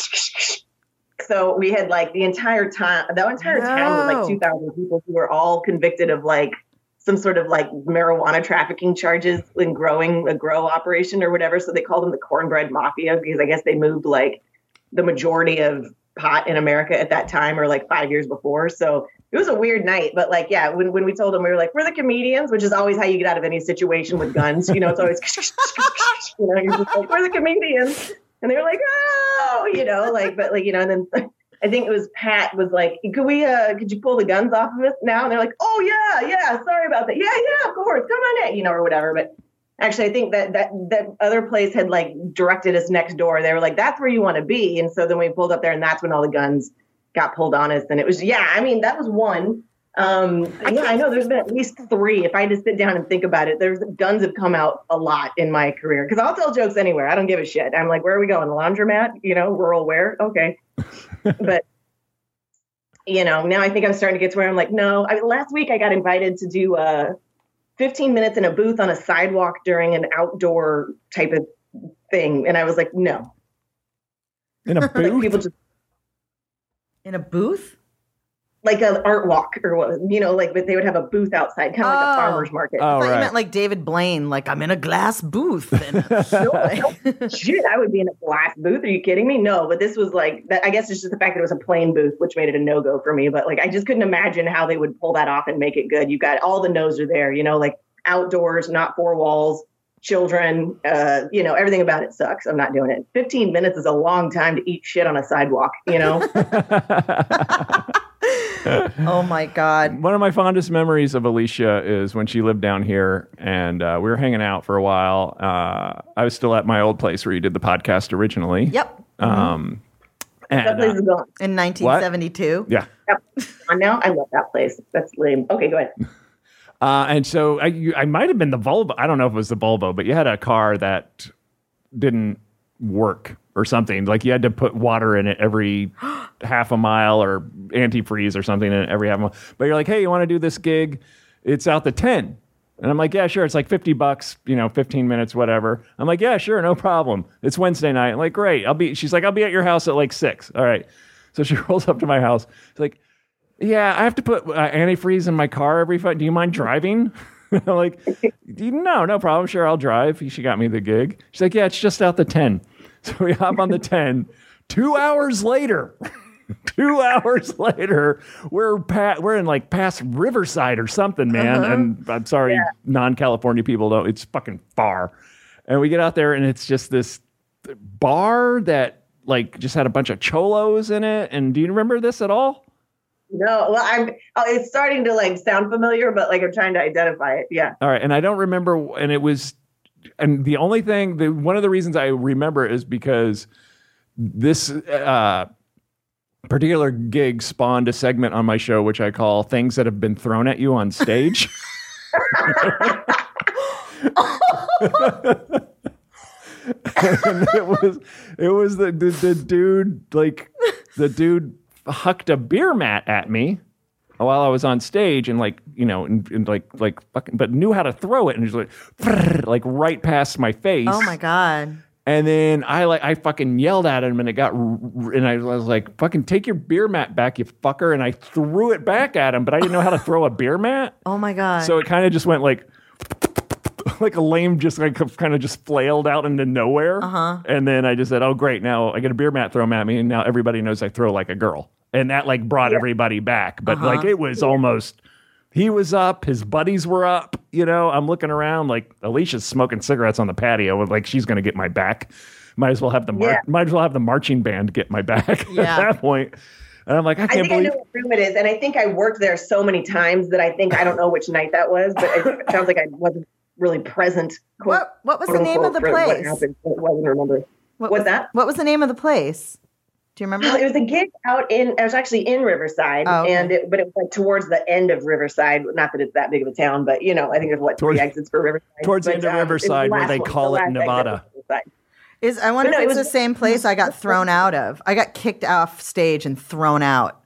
so we had like the entire time, that entire no. town was like two thousand people who were all convicted of like some sort of like marijuana trafficking charges in growing a grow operation or whatever. So they called them the Cornbread Mafia because I guess they moved like the majority of pot in America at that time or like five years before. So it was a weird night, but like, yeah, when, when we told them, we were like, we're the comedians, which is always how you get out of any situation with guns. You know, it's always, you know, you're just like, we're the comedians. And they were like, oh, you know, like, but like, you know, and then I think it was Pat was like, could we, uh, could you pull the guns off of us now? And they're like, oh yeah, yeah, sorry about that. Yeah, yeah, of course, come on in, you know, or whatever. But actually, I think that that that other place had like directed us next door. They were like, that's where you want to be. And so then we pulled up there and that's when all the guns got pulled on us. And it was, yeah, I mean, that was one. Um, yeah, I know there's been at least three. If I just sit down and think about it, there's guns have come out a lot in my career because I'll tell jokes anywhere. I don't give a shit. I'm like, where are we going? Laundromat, you know, rural wear. Okay. But, you know, now I think I'm starting to get to where I'm like, no, I, last week I got invited to do uh, fifteen minutes in a booth on a sidewalk during an outdoor type of thing. And I was like, no. In a booth? Like people just, In a booth? like an art walk or what, you know, like, but they would have a booth outside, kind of like a Oh. farmer's market. Oh, I thought right. you meant like David Blaine, like I'm in a glass booth. And Shit, I would be in a glass booth. Are you kidding me? No, but this was like, that, I guess it's just the fact that it was a plain booth, which made it a no-go for me. But like, I just couldn't imagine how they would pull that off and make it good. You got all the no's are there, you know, like outdoors, not four walls, children, uh, you know, everything about it sucks. I'm not doing it. fifteen minutes is a long time to eat shit on a sidewalk, you know? Oh my God. One of my fondest memories of Alicia is when she lived down here and uh, we were hanging out for a while. Uh, I was still at my old place where you did the podcast originally. Yep. Um, and, That place uh, is gone. In nineteen seventy-two. yeah. Yep. And now I love that place. That's lame. Okay, go ahead. Uh, and so I, you, I might have been the Volvo. I don't know if it was the Volvo, but you had a car that didn't work or something. Like you had to put water in it every half a mile or antifreeze or something in it every half a mile. But you're like, hey, you want to do this gig? It's out the ten. And I'm like, yeah, sure. It's like fifty bucks, you know, fifteen minutes, whatever. I'm like, yeah, sure. No problem. It's Wednesday night. I'm like, great. I'll be, she's like, I'll be at your house at like six. All right. So she rolls up to my house. She's like, yeah, I have to put uh, antifreeze in my car every five. Do you mind driving? I'm like, no, no problem. Sure, I'll drive. She got me the gig. She's like, yeah, it's just out the ten. So we hop on the ten. Two hours later, two hours later, we're pa- we're in like past Riverside or something, man. Uh-huh. And I'm sorry, Yeah. non-California people don't. It's fucking far. And we get out there, and it's just this bar that like just had a bunch of cholos in it. And do you remember this at all? No, well, I'm. Oh, it's starting to like sound familiar, but like I'm trying to identify it. Yeah. All right, and I don't remember, and it was, and the only thing, the one of the reasons I remember is because this uh, particular gig spawned a segment on my show which I call "Things That Have Been Thrown at You on Stage." And it was, it was the, the the dude like the dude hucked a beer mat at me while I was on stage and like, you know, and, and like, like fucking, but knew how to throw it and just like, like right past my face. Oh my God. And then I like, I fucking yelled at him and it got, and I was like, fucking take your beer mat back, you fucker. And I threw it back at him, but I didn't know how to throw a beer mat. Oh my God. So it kind of just went like, like a lame, just like kind of just flailed out into nowhere. Uh-huh. And then I just said, oh, great. Now I get a beer mat thrown at me. And now everybody knows I throw like a girl. And that like brought Yeah. everybody back. But Uh-huh. like it was almost, he was up, his buddies were up. You know, I'm looking around like Alicia's smoking cigarettes on the patio. Like she's going to get my back. Might as well have the mar- Yeah. might as well have the marching band get my back Yeah. at that point. And I'm like, I I can't think I believe. know what room it is, and I think I worked there so many times that I think I don't know which night that was, but it sounds like I wasn't really present. quote- What what was the quote, name of the unquote, for place? What happened? So it wasn't remember. What What's was, that? What was the name of the place? Do you remember? It was a gig out in, I was actually in Riverside, Oh, okay. and it, but it was like towards the end of Riverside. Not that it's that big of a town, but you know, I think there's what, Towards- three exits for Riverside. towards the But, end of um, it was the Riverside where last they one, call the it last exit Nevada. was Riverside. Is I wonder But no, if it it's was- the same place I got thrown out of. I got kicked off stage and thrown out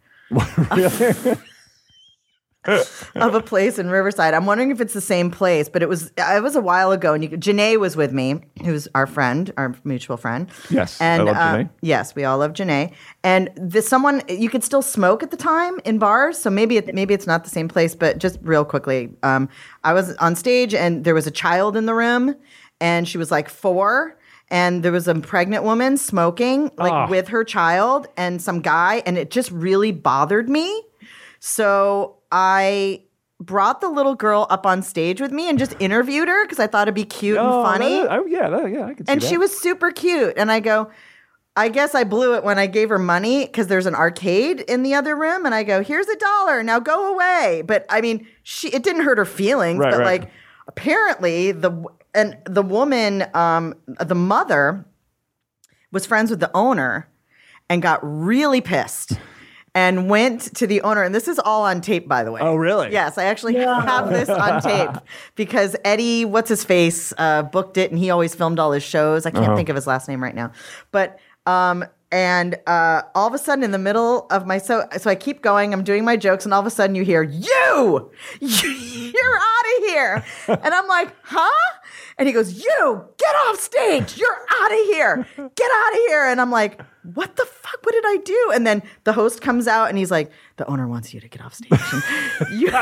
of a place in Riverside. I'm wondering if it's the same place, but it was it was a while ago. And you, Janae was with me, who's our friend, our mutual friend. Yes, I and love uh, Janae. yes, we all love Janae. And this someone you could still smoke at the time in bars, so maybe it, maybe it's not the same place. But just real quickly, um, I was on stage and there was a child in the room, and she was like four. And there was a pregnant woman smoking like Oh. with her child and some guy, and it just really bothered me. So I brought the little girl up on stage with me and just interviewed her because I thought it'd be cute Oh, and funny. that- oh, yeah, that, yeah, I can see And that. she was super cute. And I go, I guess I blew it when I gave her money because there's an arcade in the other room. And I go, here's a dollar. Now go away. But I mean, she it didn't hurt her feelings. Right, but right. like apparently the and the woman, um, the mother, was friends with the owner and got really pissed and went to the owner. And this is all on tape, by the way. Oh, really? Yes, I actually have this on tape because Eddie, what's his face, uh, booked it, and he always filmed all his shows. I can't Uh-huh. think of his last name right now, but um, and uh, all of a sudden in the middle of my so so I keep going. I'm doing my jokes, and all of a sudden you hear you, you're out of here, and I'm like, huh? And he goes, you get off stage. You're out of here. Get out of here. And I'm like, what the fuck? What did I do? And then the host comes out and he's like, the owner wants you to get off stage. And you-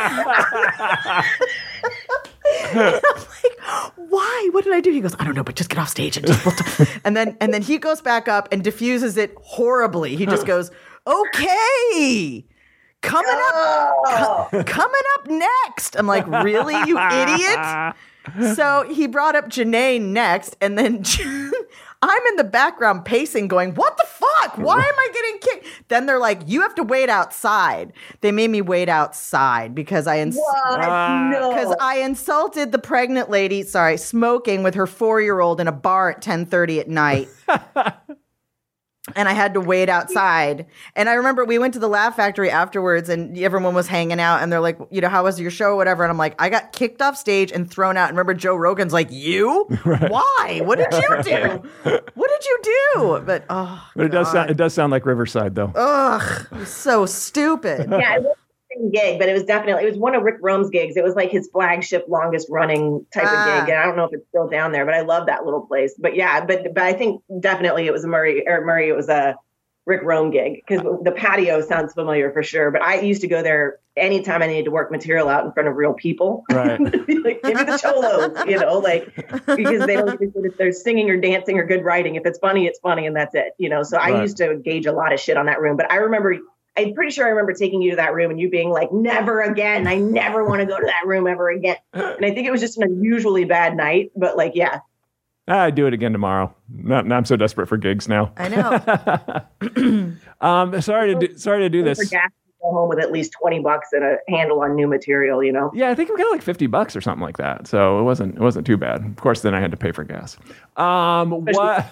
And I'm like, why? What did I do? He goes, I don't know, but just get off stage and just. We'll t-" and then and then he goes back up and diffuses it horribly. He just goes, okay. Coming up, co- coming up next. I'm like, really, you idiot? So he brought up Janae next, and then I'm in the background pacing, going, what the fuck? Why am I getting kicked? Then they're like, you have to wait outside. They made me wait outside because I ins- What? No. because I insulted the pregnant lady, sorry, smoking with her four-year-old in a bar at ten thirty at night. And I had to wait outside. And I remember we went to the Laugh Factory afterwards and everyone was hanging out and they're like, you know, how was your show or whatever? And I'm like, I got kicked off stage and thrown out. And remember Joe Rogan's like, you? Why? What did you do? What did you do? But oh, But it does God. sound it does sound like Riverside though. Ugh, it was so stupid. Yeah, it wasn't the same gig, but it was definitely, it was one of Rick Rome's gigs. It was like his flagship, longest running type Ah. of gig. And I don't know if it's still down there, but I love that little place. But yeah, but but I think definitely it was a Murray, or Murray, it was a Rick Rome gig because the patio sounds familiar for sure. But I used to go there anytime I needed to work material out in front of real people. Right. Like, give me the cholos, you know, like, because they don't give a shit if they're singing or dancing or good writing. If it's funny, it's funny, and that's it, you know. So Right. I used to gauge a lot of shit on that room. But I remember, I'm pretty sure I remember taking you to that room and you being like, never again. I never want to go to that room ever again. And I think it was just an unusually bad night. But like, yeah. I'd do it again tomorrow. Not, not I'm so desperate for gigs now. I know. Um, sorry to do, sorry to do For this. gas, you go home with at least twenty bucks and a handle on new material, you know. Yeah, I think we got like fifty bucks or something like that. So it wasn't it wasn't too bad. Of course, then I had to pay for gas. Um, what?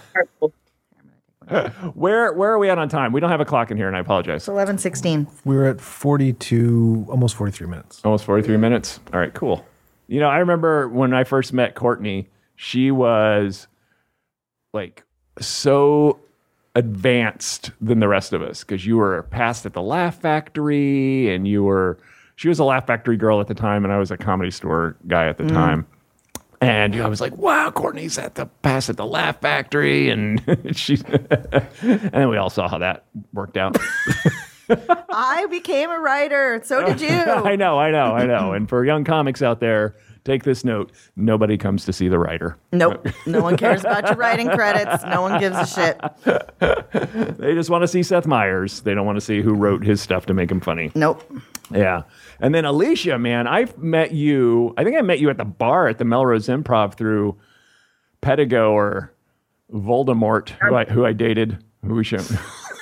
Where where are we at on time? We don't have a clock in here, and I apologize. It's eleven sixteen. We were at forty-two, almost forty-three minutes. Almost forty-three minutes. All right, cool. You know, I remember when I first met Courtney, she was like so advanced than the rest of us because you were past at the Laugh Factory and you were, she was a Laugh Factory girl at the time and I was a Comedy Store guy at the time. And I was like, wow, Courtney's at the pass at the Laugh Factory. And she, and then we all saw how that worked out. I became a writer. So did you. I know, I know, I know. And for young comics out there, take this note. Nobody comes to see the writer. Nope. No one cares about your writing credits. No one gives a shit. They just want to see Seth Meyers. They don't want to see who wrote his stuff to make him funny. Nope. Yeah. And then Alicia, man, I've met you. I think I met you at the bar at the Melrose Improv through Pedigo or Voldemort, who I, who I dated. Who we should.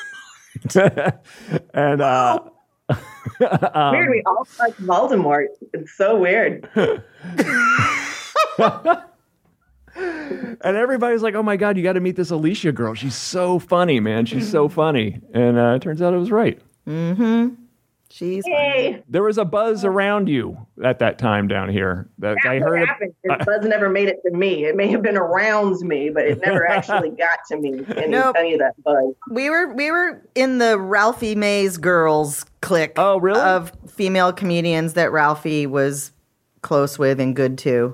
and uh, um, Weird. We all like Voldemort. It's so weird. And everybody's like, oh my God, you got to meet this Alicia girl. She's so funny, man. She's so funny. And uh, it turns out it was right. Mm-hmm. She's Hey, There was a buzz around you at that time down here. That I that's heard. what happened. The buzz never made it to me. It may have been around me, but it never actually got to me. Any, Nope. any of that buzz. We were we were in the Ralphie Mays girls clique. Oh, really? Of female comedians that Ralphie was close with and good to,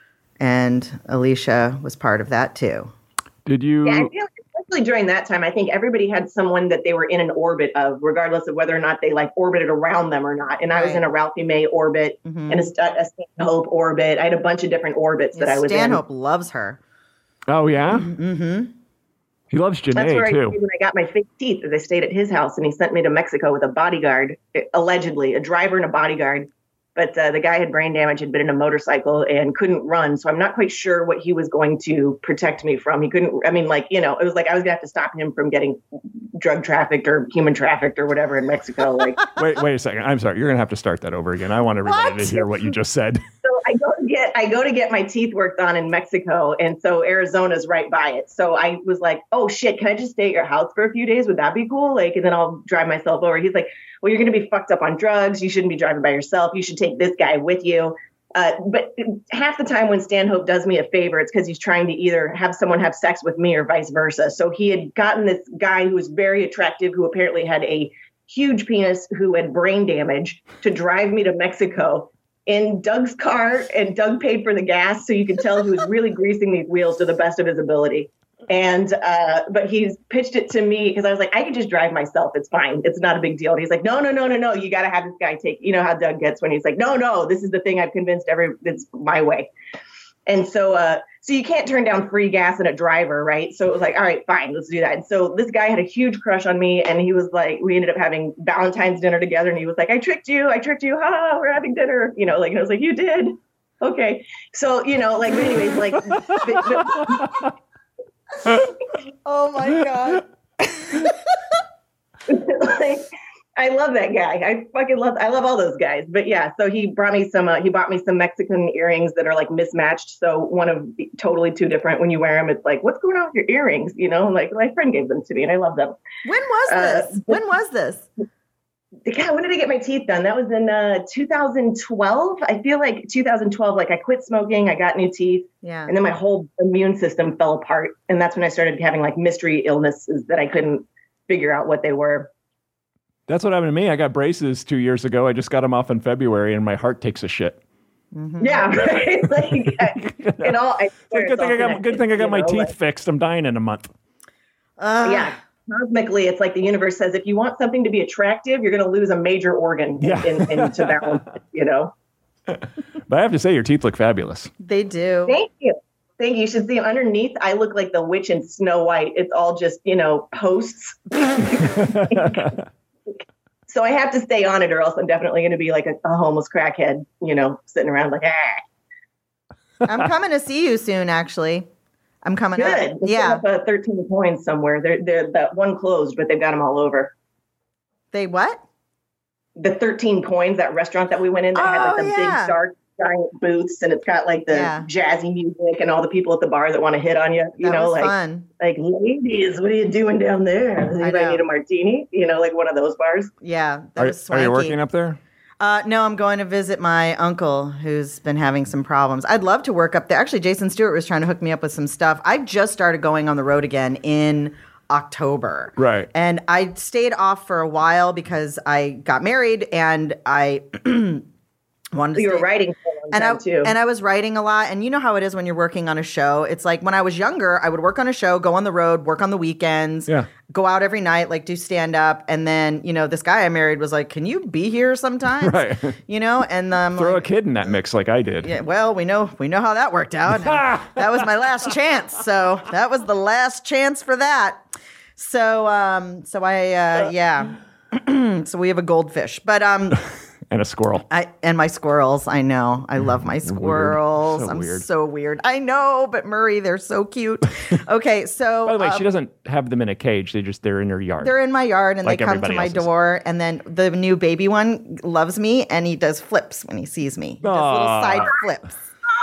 and Alicia was part of that too. Did you? Yeah, I feel like especially during that time, I think everybody had someone that they were in an orbit of, regardless of whether or not they like orbited around them or not. And I was Right. in a Ralphie May orbit Mhm. and a, St- a Stanhope orbit. I had a bunch of different orbits that I was Stanhope loves her. Oh yeah. Mm-hmm. He loves in. That's where Janae I too. stayed when I got my fake teeth. As I stayed at his house, and he sent me to Mexico with a bodyguard, allegedly a driver and a bodyguard. But uh, the guy had brain damage, had been in a motorcycle and couldn't run. So I'm not quite sure what he was going to protect me from. He couldn't, I mean, like, you know, it was like I was going to have to stop him from getting drug trafficked or human trafficked or whatever in Mexico. Like, Wait, wait a second. I'm sorry. You're gonna have to start that over again. I want everybody What? to hear what you just said. so I go to get, I go to get my teeth worked on in Mexico. And so Arizona's right by it. So I was like, oh shit, can I just stay at your house for a few days? Would that be cool? Like, and then I'll drive myself over. He's like, well, you're going to be fucked up on drugs. You shouldn't be driving by yourself. You should take this guy with you. Uh, but half the time when Stanhope does me a favor, it's because he's trying to either have someone have sex with me or vice versa. So he had gotten this guy who was very attractive, who apparently had a huge penis, who had brain damage, to drive me to Mexico in Doug's car. And Doug paid for the gas. So you could tell he was really greasing these wheels to the best of his ability. And, uh, but he's pitched it to me because I was like, I can just drive myself. It's fine. It's not a big deal. And he's like, no, no, no, no, no. You got to have this guy take, you know how Doug gets when he's like, no, no, this is the thing I've convinced every, it's my way. And so, uh, so you can't turn down free gas and a driver, right? So it was like, all right, fine, let's do that. And so this guy had a huge crush on me, and he was like, we ended up having Valentine's dinner together, and he was like, I tricked you, I tricked you, ha, we're having dinner, you know, like, and I was like, you did? Okay. So, you know, like, but anyways, like, but, but, Oh my God. like, I love that guy. I fucking love, I love all those guys. But yeah, so he brought me some, uh, he bought me some Mexican earrings that are like mismatched. So one of totally two different. When you wear them, it's like, what's going on with your earrings? You know, like my friend gave them to me and I love them. When was Uh, this? When was this? God, when did I get my teeth done? That was in uh, two thousand twelve. I feel like two thousand twelve, like I quit smoking, I got new teeth, Yeah. and then my whole immune system fell apart. And that's when I started having like mystery illnesses that I couldn't figure out what they were. That's what happened to me. I got braces two years ago. I just got them off in February, and my heart takes a shit. Mm-hmm. Yeah, right. Like, I, it all. I swear Good it's thing all I got. connected, Good thing I got you my know, teeth like- fixed. I'm dying in a month. Uh, yeah, cosmically, it's like the universe says, if you want something to be attractive, you're going to lose a major organ Yeah. in, in, in, to balance it, you know? But I have to say, your teeth look fabulous. They do. Thank you. Thank you. You should see them underneath. I look like the witch in Snow White. It's all just, you know, posts. So I have to stay on it, or else I'm definitely going to be like a, a homeless crackhead, you know, sitting around like, ah. I'm coming to see you soon, actually. I'm coming Good. up. Let's Yeah. set up, uh, thirteen coins somewhere. They're, they're, that one closed, but they've got them all over. They what? The thirteen coins, that restaurant that we went in that had like Oh, the yeah. big dark giant booths, and it's got like the Yeah. jazzy music and all the people at the bar that want to hit on you. You That know, was like fun. like ladies, what are you doing down there? Does I anybody know. need a martini? You know, like one of those bars. Yeah. That Are, was are swanky. you working up there? Uh, no, I'm going to visit my uncle who's been having some problems. I'd love to work up there. Actually, Jason Stewart was trying to hook me up with some stuff. I just started going on the road again in October. Right. And I stayed off for a while because I got married and I wanted to You were stay- writing for one and I time too. and I was writing a lot. And you know how it is when you're working on a show. It's like when I was younger, I would work on a show, go on the road, work on the weekends, Yeah. go out every night, like do stand up. And then, you know, this guy I married was like, "Can you be here sometimes?" Right. You know, and um, Throw like, a kid in that mix like I did. yeah, well, we know we know how that worked out. That was my last chance. So that was the last chance for that. So um, so I uh, yeah. So we have a goldfish, but um. And a squirrel. I and my squirrels. I know. I love my squirrels. So I'm weird. so weird. I know, but Murray, they're so cute. Okay, so By the way, um, she doesn't have them in a cage. They just they're in her yard. they're in my yard and Like they come to everybody my else's. door. And then the new baby one loves me and he does flips when he sees me. He does little Aw. side flips.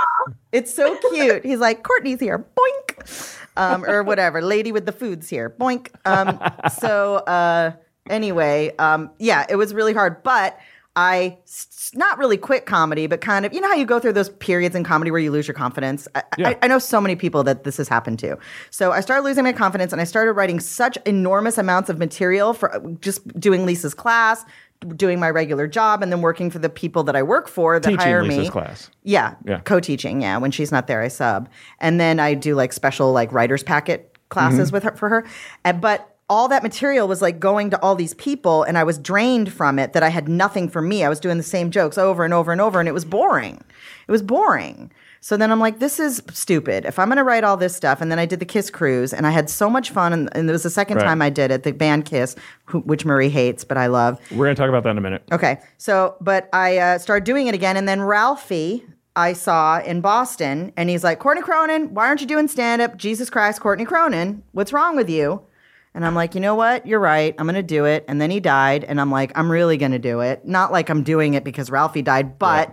It's so cute. He's like, Courtney's here, boink, um, or whatever. Lady with the food's here, boink. Um, so uh, anyway, um, yeah, it was really hard, but I s- not really quit comedy, but kind of, you know how you go through those periods in comedy where you lose your confidence? I, Yeah. I, I know so many people that this has happened to. So I started losing my confidence and I started writing such enormous amounts of material for just doing Lisa's class, doing my regular job, and then working for the people that I work for that Teaching hire Lisa's me. class. Yeah, Yeah. co-teaching. Yeah, when she's not there, I sub, and then I do like special like writers packet classes Mm-hmm. with her for her. And, but all that material was like going to all these people, and I was drained from it. That I had nothing for me. I was doing the same jokes over and over and over, and it was boring. It was boring. So then I'm like, this is stupid. If I'm going to write all this stuff, and then I did the Kiss cruise, and I had so much fun, and, and it was the second Right. time I did it, the band Kiss, who, which Marie hates, but I love. We're going to talk about that in a minute. Okay. So, but I uh, started doing it again. And then Ralphie, I saw in Boston, and he's like, Courtney Cronin, why aren't you doing stand up? Jesus Christ, Courtney Cronin, what's wrong with you? And I'm like, you know what? You're right. I'm going to do it. And then he died. And I'm like, I'm really going to do it. Not like I'm doing it because Ralphie died, but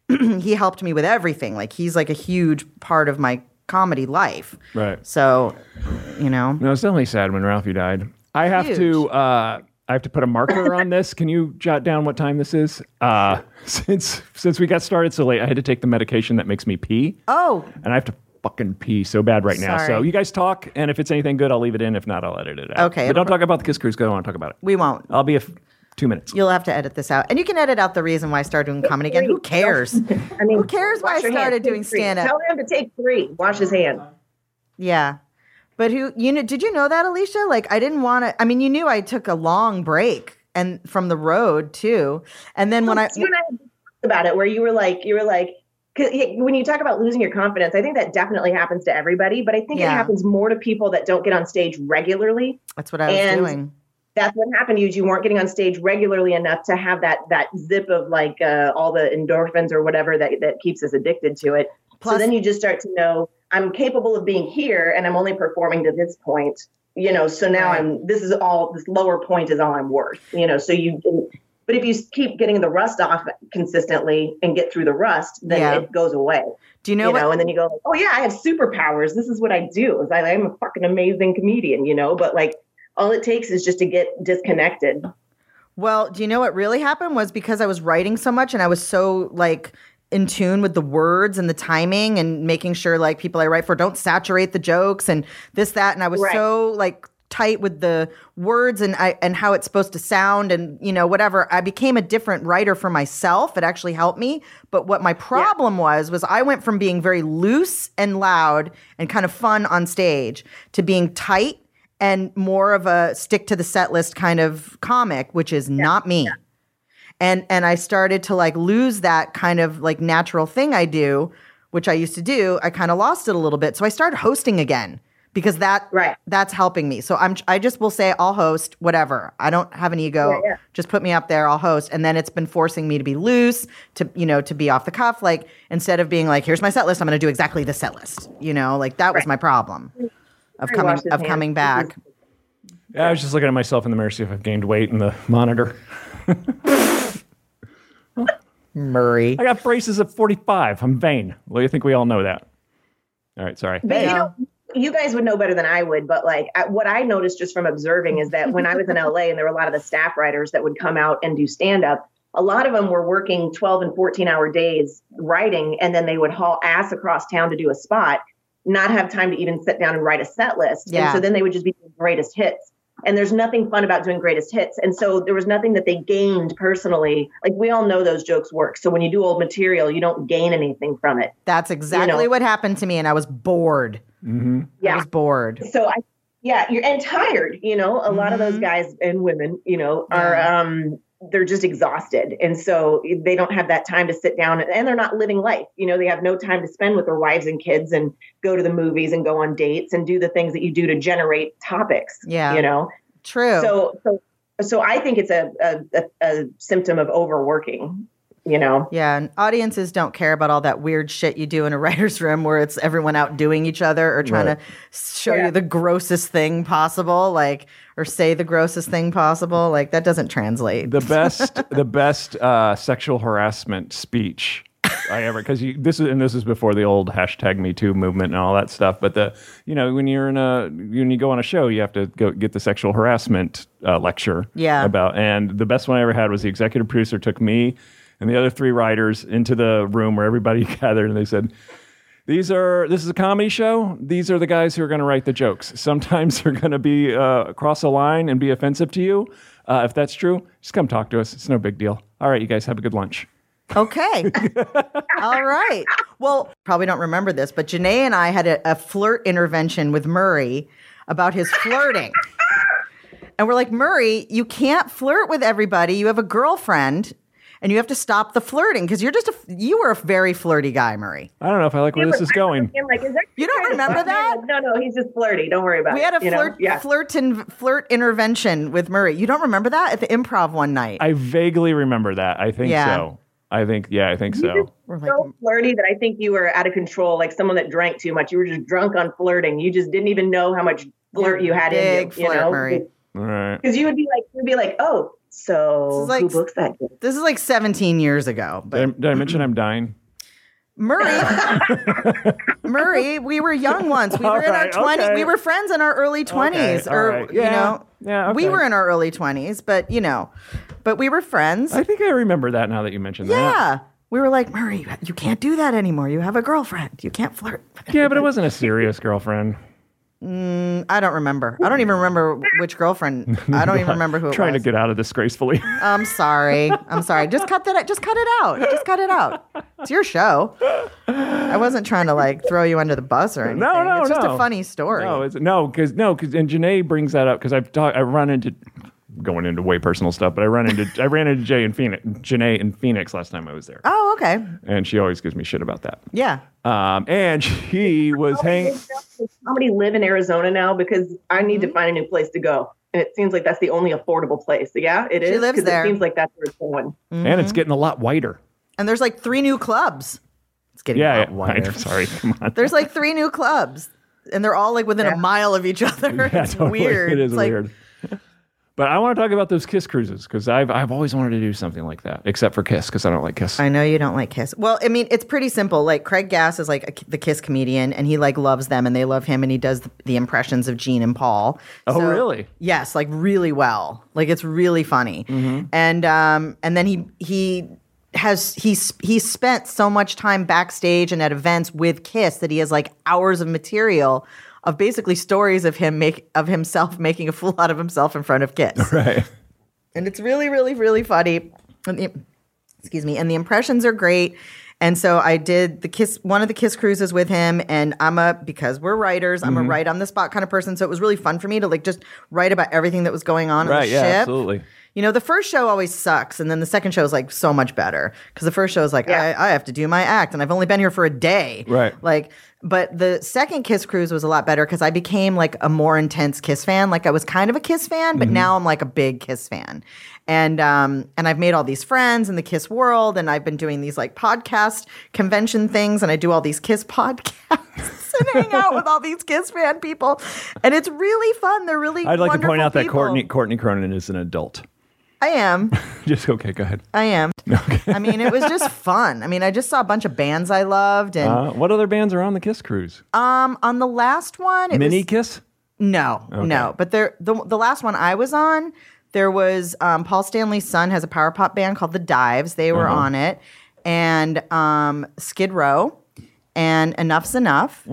he helped me with everything. Like, he's like a huge part of my comedy life. Right. So, you know. No, it's definitely sad when Ralphie died. I have Huge. to. Uh, I have to put a marker on this. Can you jot down what time this is? Uh, since since we got started so late, I had to take the medication that makes me pee, Oh, and I have to fucking pee so bad right now. So Sorry. you guys talk, and if it's anything good, I'll leave it in. If not, I'll edit it out. Okay, But don't it'll- talk about the Kiss Cruise because I don't want to talk about it. we won't. I'll be a f- two minutes. You'll have to edit this out. And you can edit out the reason why I started doing comedy again. Who cares? I mean, Who cares why wash I your started hands. doing Take three. stand-up? Tell him to take three. Wash his hands. Yeah. But who, you know, did you know that, Alicia? Like, I didn't want to, I mean, you knew I took a long break and from the road too. And then when I, you and I had talked about it, where you were like, you were like, 'cause when you talk about losing your confidence, I think that definitely happens to everybody, but I think Yeah. it happens more to people that don't get on stage regularly. that's what I was and- doing. That's what happened to you. is You weren't getting on stage regularly enough to have that that zip of like uh, all the endorphins or whatever that, that keeps us addicted to it. Plus- so then you just start to know, I'm capable of being here and I'm only performing to this point. You know, so now Right. I'm, this is all, this lower point is all I'm worth, you know, so you, but if you keep getting the rust off consistently and get through the rust, then Yeah. it goes away. Do you know You what? know, and then you go, like, oh yeah, I have superpowers. This is what I do. Is I, I'm a fucking amazing comedian, you know, but like all it takes is just to get disconnected. Well, do you know what really happened was because I was writing so much and I was so like in tune with the words and the timing and making sure like people I write for don't saturate the jokes and this, that. And I was Right. so like tight with the words and I and how it's supposed to sound and you know whatever. I became a different writer for myself. It actually helped me. But what my problem was was I went from being very loose and loud and kind of fun on stage to being tight and more of a stick to the set list kind of comic, which is not me. And and I started to like lose that kind of like natural thing I do, which I used to do. I kind of lost it a little bit. So I started hosting again because that Right. that's helping me. So I'm I just will say I'll host whatever. I don't have an ego. Yeah, yeah. Just put me up there, I'll host. And then it's been forcing me to be loose, to you know, to be off the cuff. Like instead of being like, here's my set list, I'm gonna do exactly the set list. You know, like that was Right. my problem of Very coming wash his of hands. coming back. Yeah, I was just looking at myself in the mirror, see if I've gained weight in the monitor. Murray. I got braces at forty-five. I'm vain. Well, you think we all know that? All right, sorry. But Yeah. you know, you guys would know better than I would, but like I, what I noticed just from observing is that when I was in L A and there were a lot of the staff writers that would come out and do stand up, a lot of them were working twelve and fourteen hour days writing, and then they would haul ass across town to do a spot, not have time to even sit down and write a set list. Yeah. And so then they would just be doing greatest hits. And there's nothing fun about doing greatest hits. And so there was nothing that they gained personally. Like we all know those jokes work. So when you do old material, you don't gain anything from it. That's exactly know. what happened to me, and I was bored. I Yeah. was bored. So I, yeah, you're and tired, you know, a lot of those guys and women, you know, are, Yeah. um, they're just exhausted. And so they don't have that time to sit down and, and they're not living life. You know, they have no time to spend with their wives and kids and go to the movies and go on dates and do the things that you do to generate topics, Yeah. you know? True. So, so, so I think it's a, a, a, a symptom of overworking, you know? yeah, and audiences don't care about all that weird shit you do in a writer's room where it's everyone outdoing each other or trying Right. to show Yeah. you the grossest thing possible, like, or say the grossest thing possible. Like, that doesn't translate. The best, the best uh, sexual harassment speech I ever because this is and this is before the old hashtag Me Too movement and all that stuff. But the you know when you're in a when you go on a show, you have to go get the sexual harassment uh, lecture. Yeah. About and the best one I ever had was the executive producer took me and the other three writers into the room where everybody gathered, and they said, These are. This is a comedy show. These are the guys who are going to write the jokes. Sometimes they're going to be uh, cross a line and be offensive to you. Uh, if that's true, just come talk to us. It's no big deal. All right, you guys have a good lunch. Okay. All right. Well, probably don't remember this, but Janae and I had a, a flirt intervention with Murray about his flirting. And we're like, Murray, you can't flirt with everybody. You have a girlfriend. And you have to stop the flirting because you're just a you were a very flirty guy, Murray. I don't know if I like where this is going. I'm like, is that You don't remember that? No, no, he's just flirty. Don't worry about We it. had a you know? flirt Yeah. flirt in, flirt intervention with Murray. You don't remember that at the Improv one night? I vaguely remember that. I think Yeah. so. I think yeah, I think so. We're like, So flirty that I think you were out of control, like someone that drank too much. You were just drunk on flirting. You just didn't even know how much flirt you had big in you. flirt, you know? Murray. All right. Because you would be like, you'd be like, oh, so This is like- who books that? This is like seventeen years ago. Did I, But did I mention I'm dying? Murray, Murray, we were young once. We All were in right, our twenties. okay. We were friends in our early twenties, all or right. you Yeah, know, yeah, we okay. were in our early twenties. But you know, but we were friends. I think I remember that now that you mentioned that. Yeah. We were like, Murray, you can't do that anymore. You have a girlfriend. You can't flirt. Yeah, but it wasn't a serious girlfriend. I don't remember. I don't even remember which girlfriend. I don't even remember who it Trying was. to get out of this gracefully. I'm sorry. I'm sorry. Just cut that. Just cut it out. Just cut it out. It's your show. I wasn't trying to like throw you under the bus or anything. No, no, It's just no. a funny story. No, it's, no, because no, because and Janae brings that up because I've talked. I run into going into way personal stuff, but I run into I ran into Jay in Phoenix, Janae in Phoenix last time I was there, Oh, okay. and she always gives me shit about that. Yeah. Um, and she was hanging. Somebody live in Arizona now because I need Mm-hmm. to find a new place to go. And it seems like that's the only affordable place. Yeah, it is. She lives 'cause there. It seems like that's where it's going. And it's getting a lot whiter. And there's like three new clubs. It's getting Yeah, a lot yeah. wider. I'm sorry. Come on. There's like three new clubs, and they're all like within a mile of each other. Yeah, It's totally. weird. It is It's like, weird. But I want to talk about those Kiss cruises because I've I've always wanted to do something like that, except for Kiss because I don't like Kiss. I know you don't like Kiss. Well, I mean, it's pretty simple. Like Craig Gass is like a, the Kiss comedian, and he like loves them, and they love him, and he does the, the impressions of Gene and Paul. Oh, really? Yes, like really well. Like it's really funny. And um, and then he he has he's he's spent so much time backstage and at events with Kiss that he has like hours of material of basically stories of him make of himself making a fool out of himself in front of Kiss. Right. And it's really, really, really funny. And the, excuse me. And the impressions are great. And so I did the Kiss, one of the Kiss cruises with him. And I'm a, because we're writers, I'm Mm-hmm. a write on the spot kind of person. So it was really fun for me to like just write about everything that was going on on Right. the Yeah. ship. Absolutely. You know, the first show always sucks. And then the second show is like so much better. Because the first show is like, Yeah. I, I have to do my act. And I've only been here for a day. Right. Like, but the second Kiss cruise was a lot better because I became like a more intense Kiss fan. Like I was kind of a Kiss fan, but now I'm like a big Kiss fan. And um, and I've made all these friends in the Kiss world, and I've been doing these like podcast convention things, and I do all these Kiss podcasts and hang out with all these Kiss fan people, and it's really fun. They're really I'd like to point wonderful out that people. Courtney Courtney Cronin is an adult. I am. Just okay. Go ahead. I am. I mean, it was just fun. I mean, I just saw a bunch of bands I loved, and Uh, what other bands are on the Kiss cruise? um, on the last one, it Mini was, Kiss. No, no. But there, the the last one I was on, there was um, Paul Stanley's son has a power pop band called the Dives. They were Uh-huh. on it, and um, Skid Row, and Enough's Enough,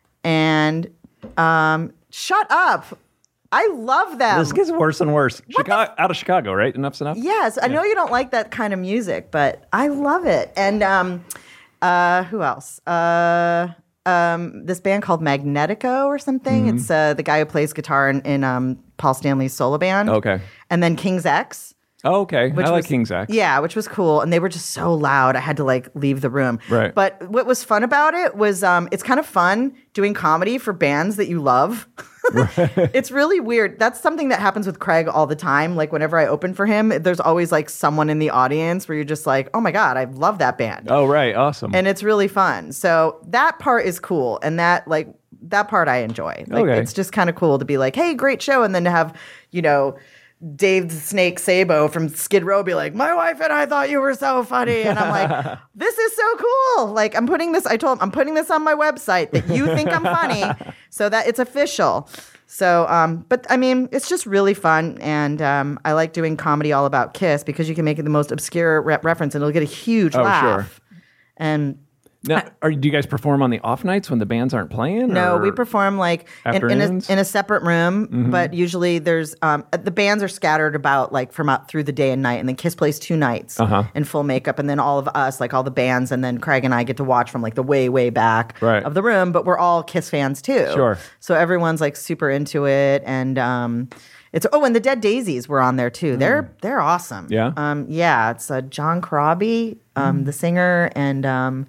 and um, shut up. I love them. This gets worse and worse. Chicago, out of Chicago, right? Enough's enough. Yes, I know you don't like that kind of music, but I love it. And um, uh, who else? Uh, um, this band called Magnetico or something. Mm-hmm. It's uh, the guy who plays guitar in, in um, Paul Stanley's solo band. Okay. And then King's X. Oh, okay. Which I like was- King's X. Yeah, which was cool. And they were just so loud. I had to like leave the room. Right. But what was fun about it was um, it's kind of fun doing comedy for bands that you love. It's really weird. That's something that happens with Craig all the time. Like whenever I open for him, there's always like someone in the audience where you're just like, oh my God, I love that band. Oh, right. Awesome. And it's really fun. So that part is cool. And that like that part I enjoy. Like Okay. it's just kind of cool to be like, hey, great show. And then to have, you know, Dave the Snake Sabo from Skid Row be like, my wife and I thought you were so funny. And I'm like, this is so cool. Like, I'm putting this, I told him, I'm putting this on my website that you think I'm funny so that it's official. So, um, but I mean, it's just really fun. And um, I like doing comedy all about Kiss because you can make it the most obscure re- reference and it'll get a huge Oh, laugh. sure. And Now, are do you guys perform on the off nights when the bands aren't playing? no, or we perform like in, in, a, afternoons? in a separate room, Mm-hmm. but usually there's um, the bands are scattered about like from out through the day and night, and then Kiss plays two nights Uh-huh. in full makeup, and then all of us, like all the bands, and then Craig and I get to watch from like the way way back Right. of the room, but we're all Kiss fans too. Sure. So everyone's like super into it, and um, it's oh, and the Dead Daisies were on there too. They're they're awesome. Yeah? um, yeah. It's uh, John Corabi, um, the singer, and um.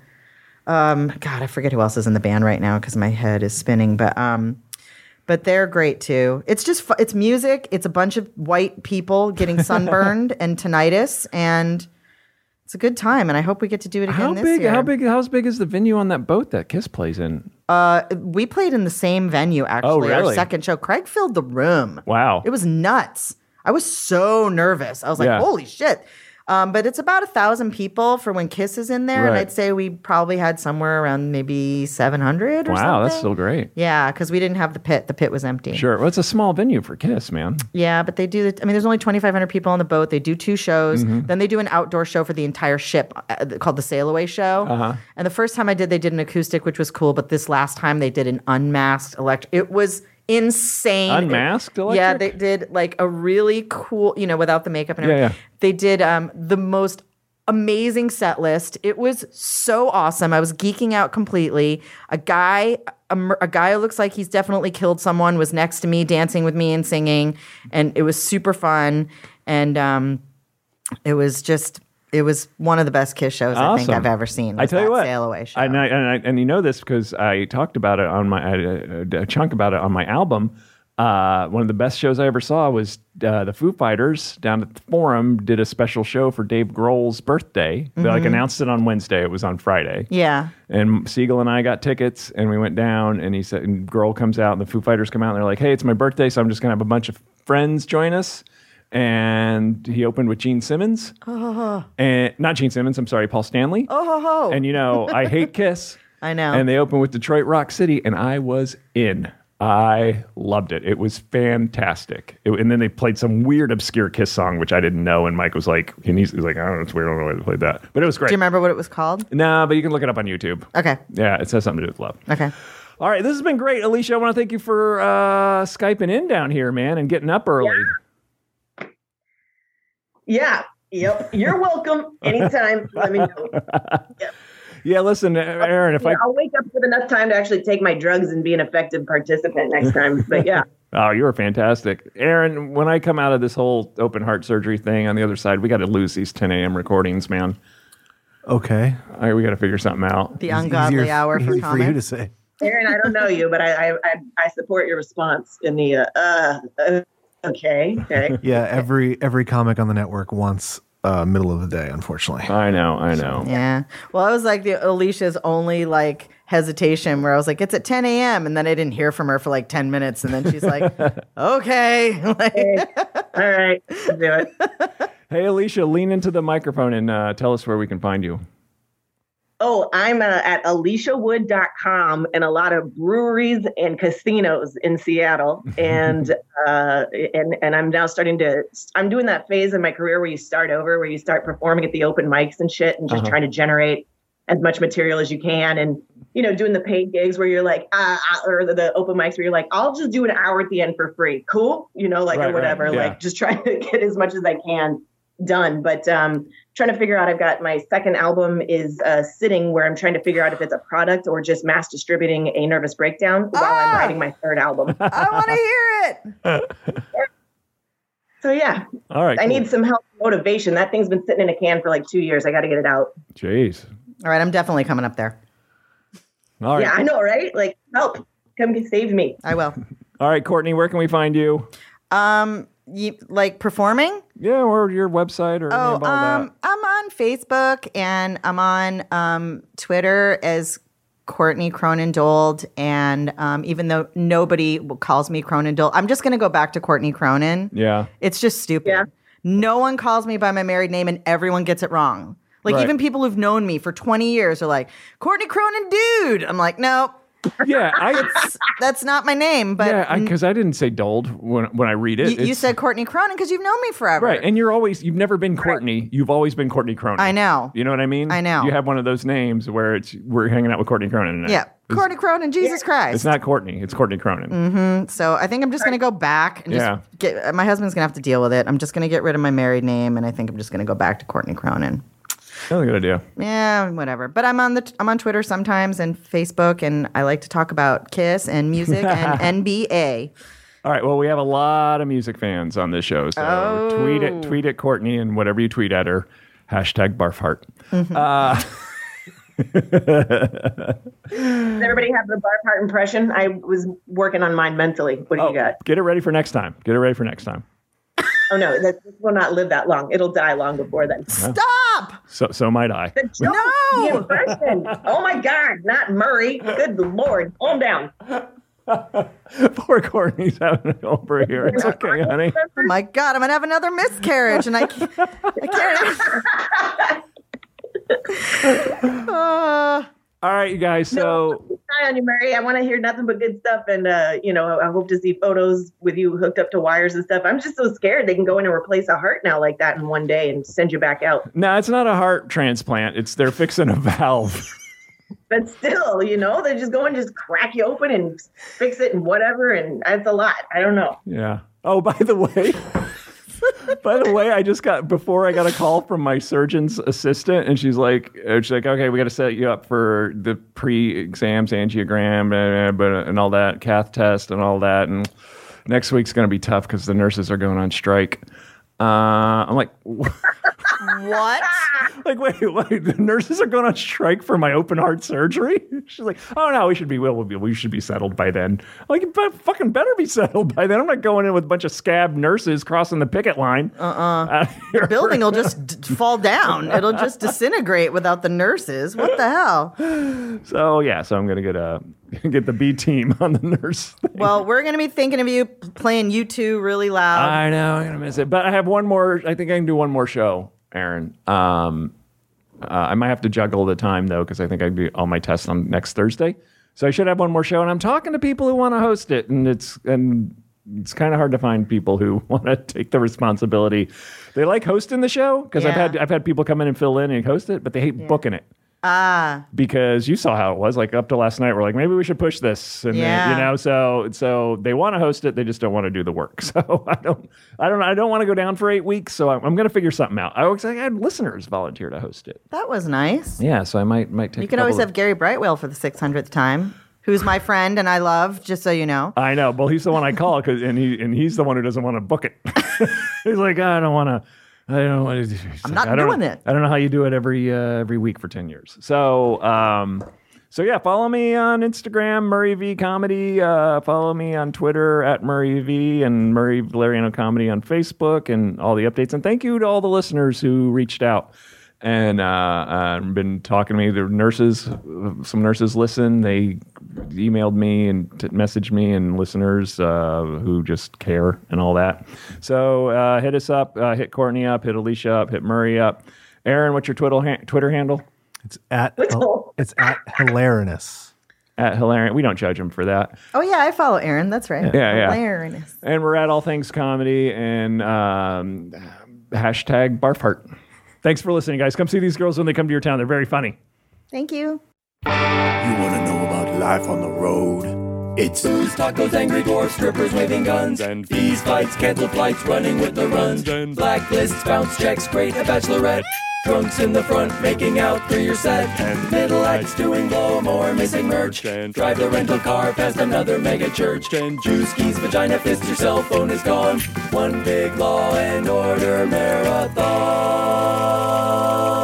Um, God, I forget who else is in the band right now because my head is spinning. But um, but they're great too. It's just fu- it's music. It's a bunch of white people getting sunburned and tinnitus, and it's a good time. And I hope we get to do it again How this big? year. How big? How big is the venue on that boat that Kiss plays in? Uh, we played in the same venue actually. Our really? second show, Craig filled the room. Wow. It was nuts. I was so nervous. I was like, Yeah. holy shit. Um, but it's about a thousand people for when Kiss is in there, and Right. I'd say we probably had somewhere around maybe seven hundred or something. Wow, that's still great. Yeah, because we didn't have the pit. The pit was empty. Sure. Well, it's a small venue for Kiss, man. Yeah, but they do. The, I mean, there's only twenty-five hundred people on the boat. They do two shows. Mm-hmm. Then they do an outdoor show for the entire ship uh, called the Sail Away Show. Uh-huh. And the first time I did, they did an acoustic, which was cool. But this last time, they did an unmasked electric. It was insane. Unmasked It- electric? Yeah, they did like a really cool, you know, without the makeup and Yeah, everything. yeah. They did um, the most amazing set list. It was so awesome. I was geeking out completely. A guy, a, mur- a guy who looks like he's definitely killed someone was next to me, dancing with me and singing, and it was super fun. And um, it was just, it was one of the best Kiss shows I think Awesome. I've ever seen. I was tell you that what, Sail Away show. And I, and, I, and you know this because I talked about it on my a, a chunk about it on my album. Uh, one of the best shows I ever saw was uh, the Foo Fighters down at the Forum did a special show for Dave Grohl's birthday. They like announced it on Wednesday. It was on Friday. yeah. And Siegel and I got tickets, and we went down. And he said, and Grohl comes out, and the Foo Fighters come out, and they're like, "Hey, it's my birthday, so I'm just gonna have a bunch of friends join us." And he opened with Gene Simmons, and not Gene Simmons. I'm sorry, Paul Stanley. Oh ho ho. And you know, I hate Kiss. I know. And they opened with Detroit Rock City, and I was in. I loved it. It was fantastic. It- and then they played some weird, obscure Kiss song, which I didn't know. And Mike was like, and he's, he's like, I don't know, it's weird. I don't know why they played that. But it was great. Do you remember what it was called? Nah, but you can look it up on YouTube. Okay. Yeah, it says something to do with love. Okay. All right, this has been great. Alicia, I want to thank you for uh, Skyping in down here, man, and getting up early. Yeah. Yep. You're welcome. Anytime. Let me know. Yep. Yeah, listen, Aaron, if Yeah, I... I'll wake up with enough time to actually take my drugs and be an effective participant next time. But yeah. Oh, you were fantastic. Aaron, when I come out of this whole open heart surgery thing on the other side, we got to lose these ten a.m. recordings, man. Okay. All right, we got to figure something out. The ungodly Easier- hour for easy for you to comments. say. Aaron, I don't know you, but I I, I, I support your response in the uh, uh, uh okay, okay. Yeah, every every comic on the network wants uh, middle of the day, unfortunately. I know, I know. Yeah. Well, I was like the Alicia's only like hesitation where I was like, it's at ten a.m. And then I didn't hear from her for like ten minutes. And then she's like, okay. Like, All right, let's do it. Hey, Alicia, lean into the microphone and uh, tell us where we can find you. Oh, I'm uh, at alicia wood dot com and a lot of breweries and casinos in Seattle. And uh, and and I'm now starting to, I'm doing that phase in my career where you start over, where you start performing at the open mics and shit and just Uh-huh. trying to generate as much material as you can. And, you know, doing the paid gigs where you're like, ah, ah, or the, the open mics where you're like, I'll just do an hour at the end for free. Cool. You know, like, Right, or whatever, right, yeah. like just trying to get as much as I can done. But um, trying to figure out, I've got my second album is uh, sitting where I'm trying to figure out if it's a product or just mass distributing A Nervous Breakdown while Ah! I'm writing my third album. I want to hear it. So yeah, All right, I cool. need some help, motivation. That thing's been sitting in a can for like two years. I got to get it out. Jeez. All right. I'm definitely coming up there. All right. Yeah, I know, right? Like, help, come get, save me. I will. All right, Courtney, where can we find you? Um, you, like performing? Yeah, or your website or any Oh, of all um, that. I'm on Facebook and I'm on um, Twitter as Courtney Cronin Dold. And um, even though nobody calls me Cronin Dold, I'm just going to go back to Courtney Cronin. Yeah. It's just stupid. Yeah. No one calls me by my married name and everyone gets it wrong. Like Right. even people who've known me for twenty years are like, Courtney Cronin dude. I'm like, no, Yeah, I that's not my name. But yeah, because I, I didn't say Dold when when I read it. you, you It's- said Courtney Cronin because you've known me forever. right, and you're always you've never been Courtney. You've always been Courtney Cronin. I know. You know what I mean? I know. You have one of those names where it's we're hanging out with Courtney Cronin. Now. Yeah. It's, Courtney Cronin, Jesus Christ. it's not Courtney. It's Courtney Cronin. So I think I'm just going to go back and just Yeah. get, my husband's going to have to deal with it. I'm just going to get rid of my married name and I think I'm just going to go back to Courtney Cronin. That's a good idea. Yeah, whatever. But I'm on the I'm on Twitter sometimes and Facebook and I like to talk about Kiss and music and N B A. All right. Well, we have a lot of music fans on this show, so Oh. tweet it, tweet at Courtney, and whatever you tweet at her, hashtag Barfheart. Mm-hmm. Uh, Does everybody have the bar part impression? I was working on mine mentally. What do oh, you got? get it ready for next time. Get it ready for next time. Oh no, that this will not live that long. It'll die long before then. Stop! So, so might I. The joke, No! the impression. Oh my God, not Murray. Good Lord, calm down. Poor Courtney's having it over here. It's okay, honey. Oh my God, I'm gonna have another miscarriage and I can't. I can't. uh, All right, you guys. So Hi on you, Murray. I want to hear nothing but good stuff, and uh, you know, I hope to see photos with you hooked up to wires and stuff. I'm just so scared they can go in and replace a heart now like that in one day and send you back out. no, it's not a heart transplant. It's they're fixing a valve. But still, you know, they just go and just crack you open and fix it and whatever, and that's a lot. I don't know. Yeah. Oh, by the way, by the way, I just got before I got a call from my surgeon's assistant, and she's like, uh, she's like, okay, we got to set you up for the pre-exams, angiogram, uh, but and all that, cath test, and all that, and next week's going to be tough because the nurses are going on strike. Uh, I'm like, what? like, wait, wait, the nurses are going on strike for my open heart surgery? She's like, oh no, we should be, we'll be, we should be settled by then. I'm like, but fucking better be settled by then. I'm not going in with a bunch of scab nurses crossing the picket line. Uh-uh. The building will just d- fall down. It'll just disintegrate without the nurses. What the hell? So yeah, so I'm gonna get a get the B team on the nurse thing. Well, we're gonna be thinking of you playing U two really loud. I know I'm gonna miss it, but I have one more. I think I can do one more show, Aaron. Um, uh, I might have to juggle the time though, because I think I do all my tests on next Thursday. So I should have one more show, and I'm talking to people who want to host it, and it's and it's kind of hard to find people who want to take the responsibility. They like hosting the show because I've Yeah. had I've had people come in and fill in and host it, but they hate booking it. Ah, Because you saw how it was, like up to last night, we're like, maybe we should push this, and then, Yeah. you know, so so they want to host it, they just don't want to do the work. So I don't, I don't, I don't want to go down for eight weeks. So I'm, I'm going to figure something out. I was like, I had listeners volunteer to host it. that was nice. Yeah, so I might might take. You a can always couple have Gary Brightwell for the six hundredth time, who's my friend and I love, just so you know. Of, I know. Well, he's the one I call because, and he and he's the one who doesn't want to book it. He's like, I don't want to. I don't want to. I'm not I don't, doing it. I don't know how you do it every uh, every week for ten years. So, um, so yeah, follow me on Instagram, Murray V Comedy. Uh, follow me on Twitter at Murray V and Murray Valeriano Comedy on Facebook, and all the updates. And thank you to all the listeners who reached out and uh, uh, been talking to me. The nurses, some nurses listen. They emailed me and t- messaged me, and listeners uh, who just care and all that. So uh, hit us up, uh, hit Courtney up, hit Alicia up, hit Murray up. Aaron, what's your Twitter ha- Twitter handle? It's at it's at Hilarious. At Hilarious. We don't judge him for that. Oh, yeah, I follow Aaron. That's right. Yeah, yeah. Hilarious. And we're at All Things Comedy and um, hashtag Barfheart. Thanks for listening, guys. Come see these girls when they come to your town. They're very funny. Thank you. You want to know about life on the road? It's Booze, tacos, angry dwarfs, strippers waving guns, and fees, fights, canceled flights, running with the runs, and blacklists, bounce checks, great a bachelorette. Drunks in the front making out through your set, and middle acts doing blow more missing merch, and drive the rental car past another mega church, and juice keys, vagina fist, your cell phone is gone. One big Law and Order marathon.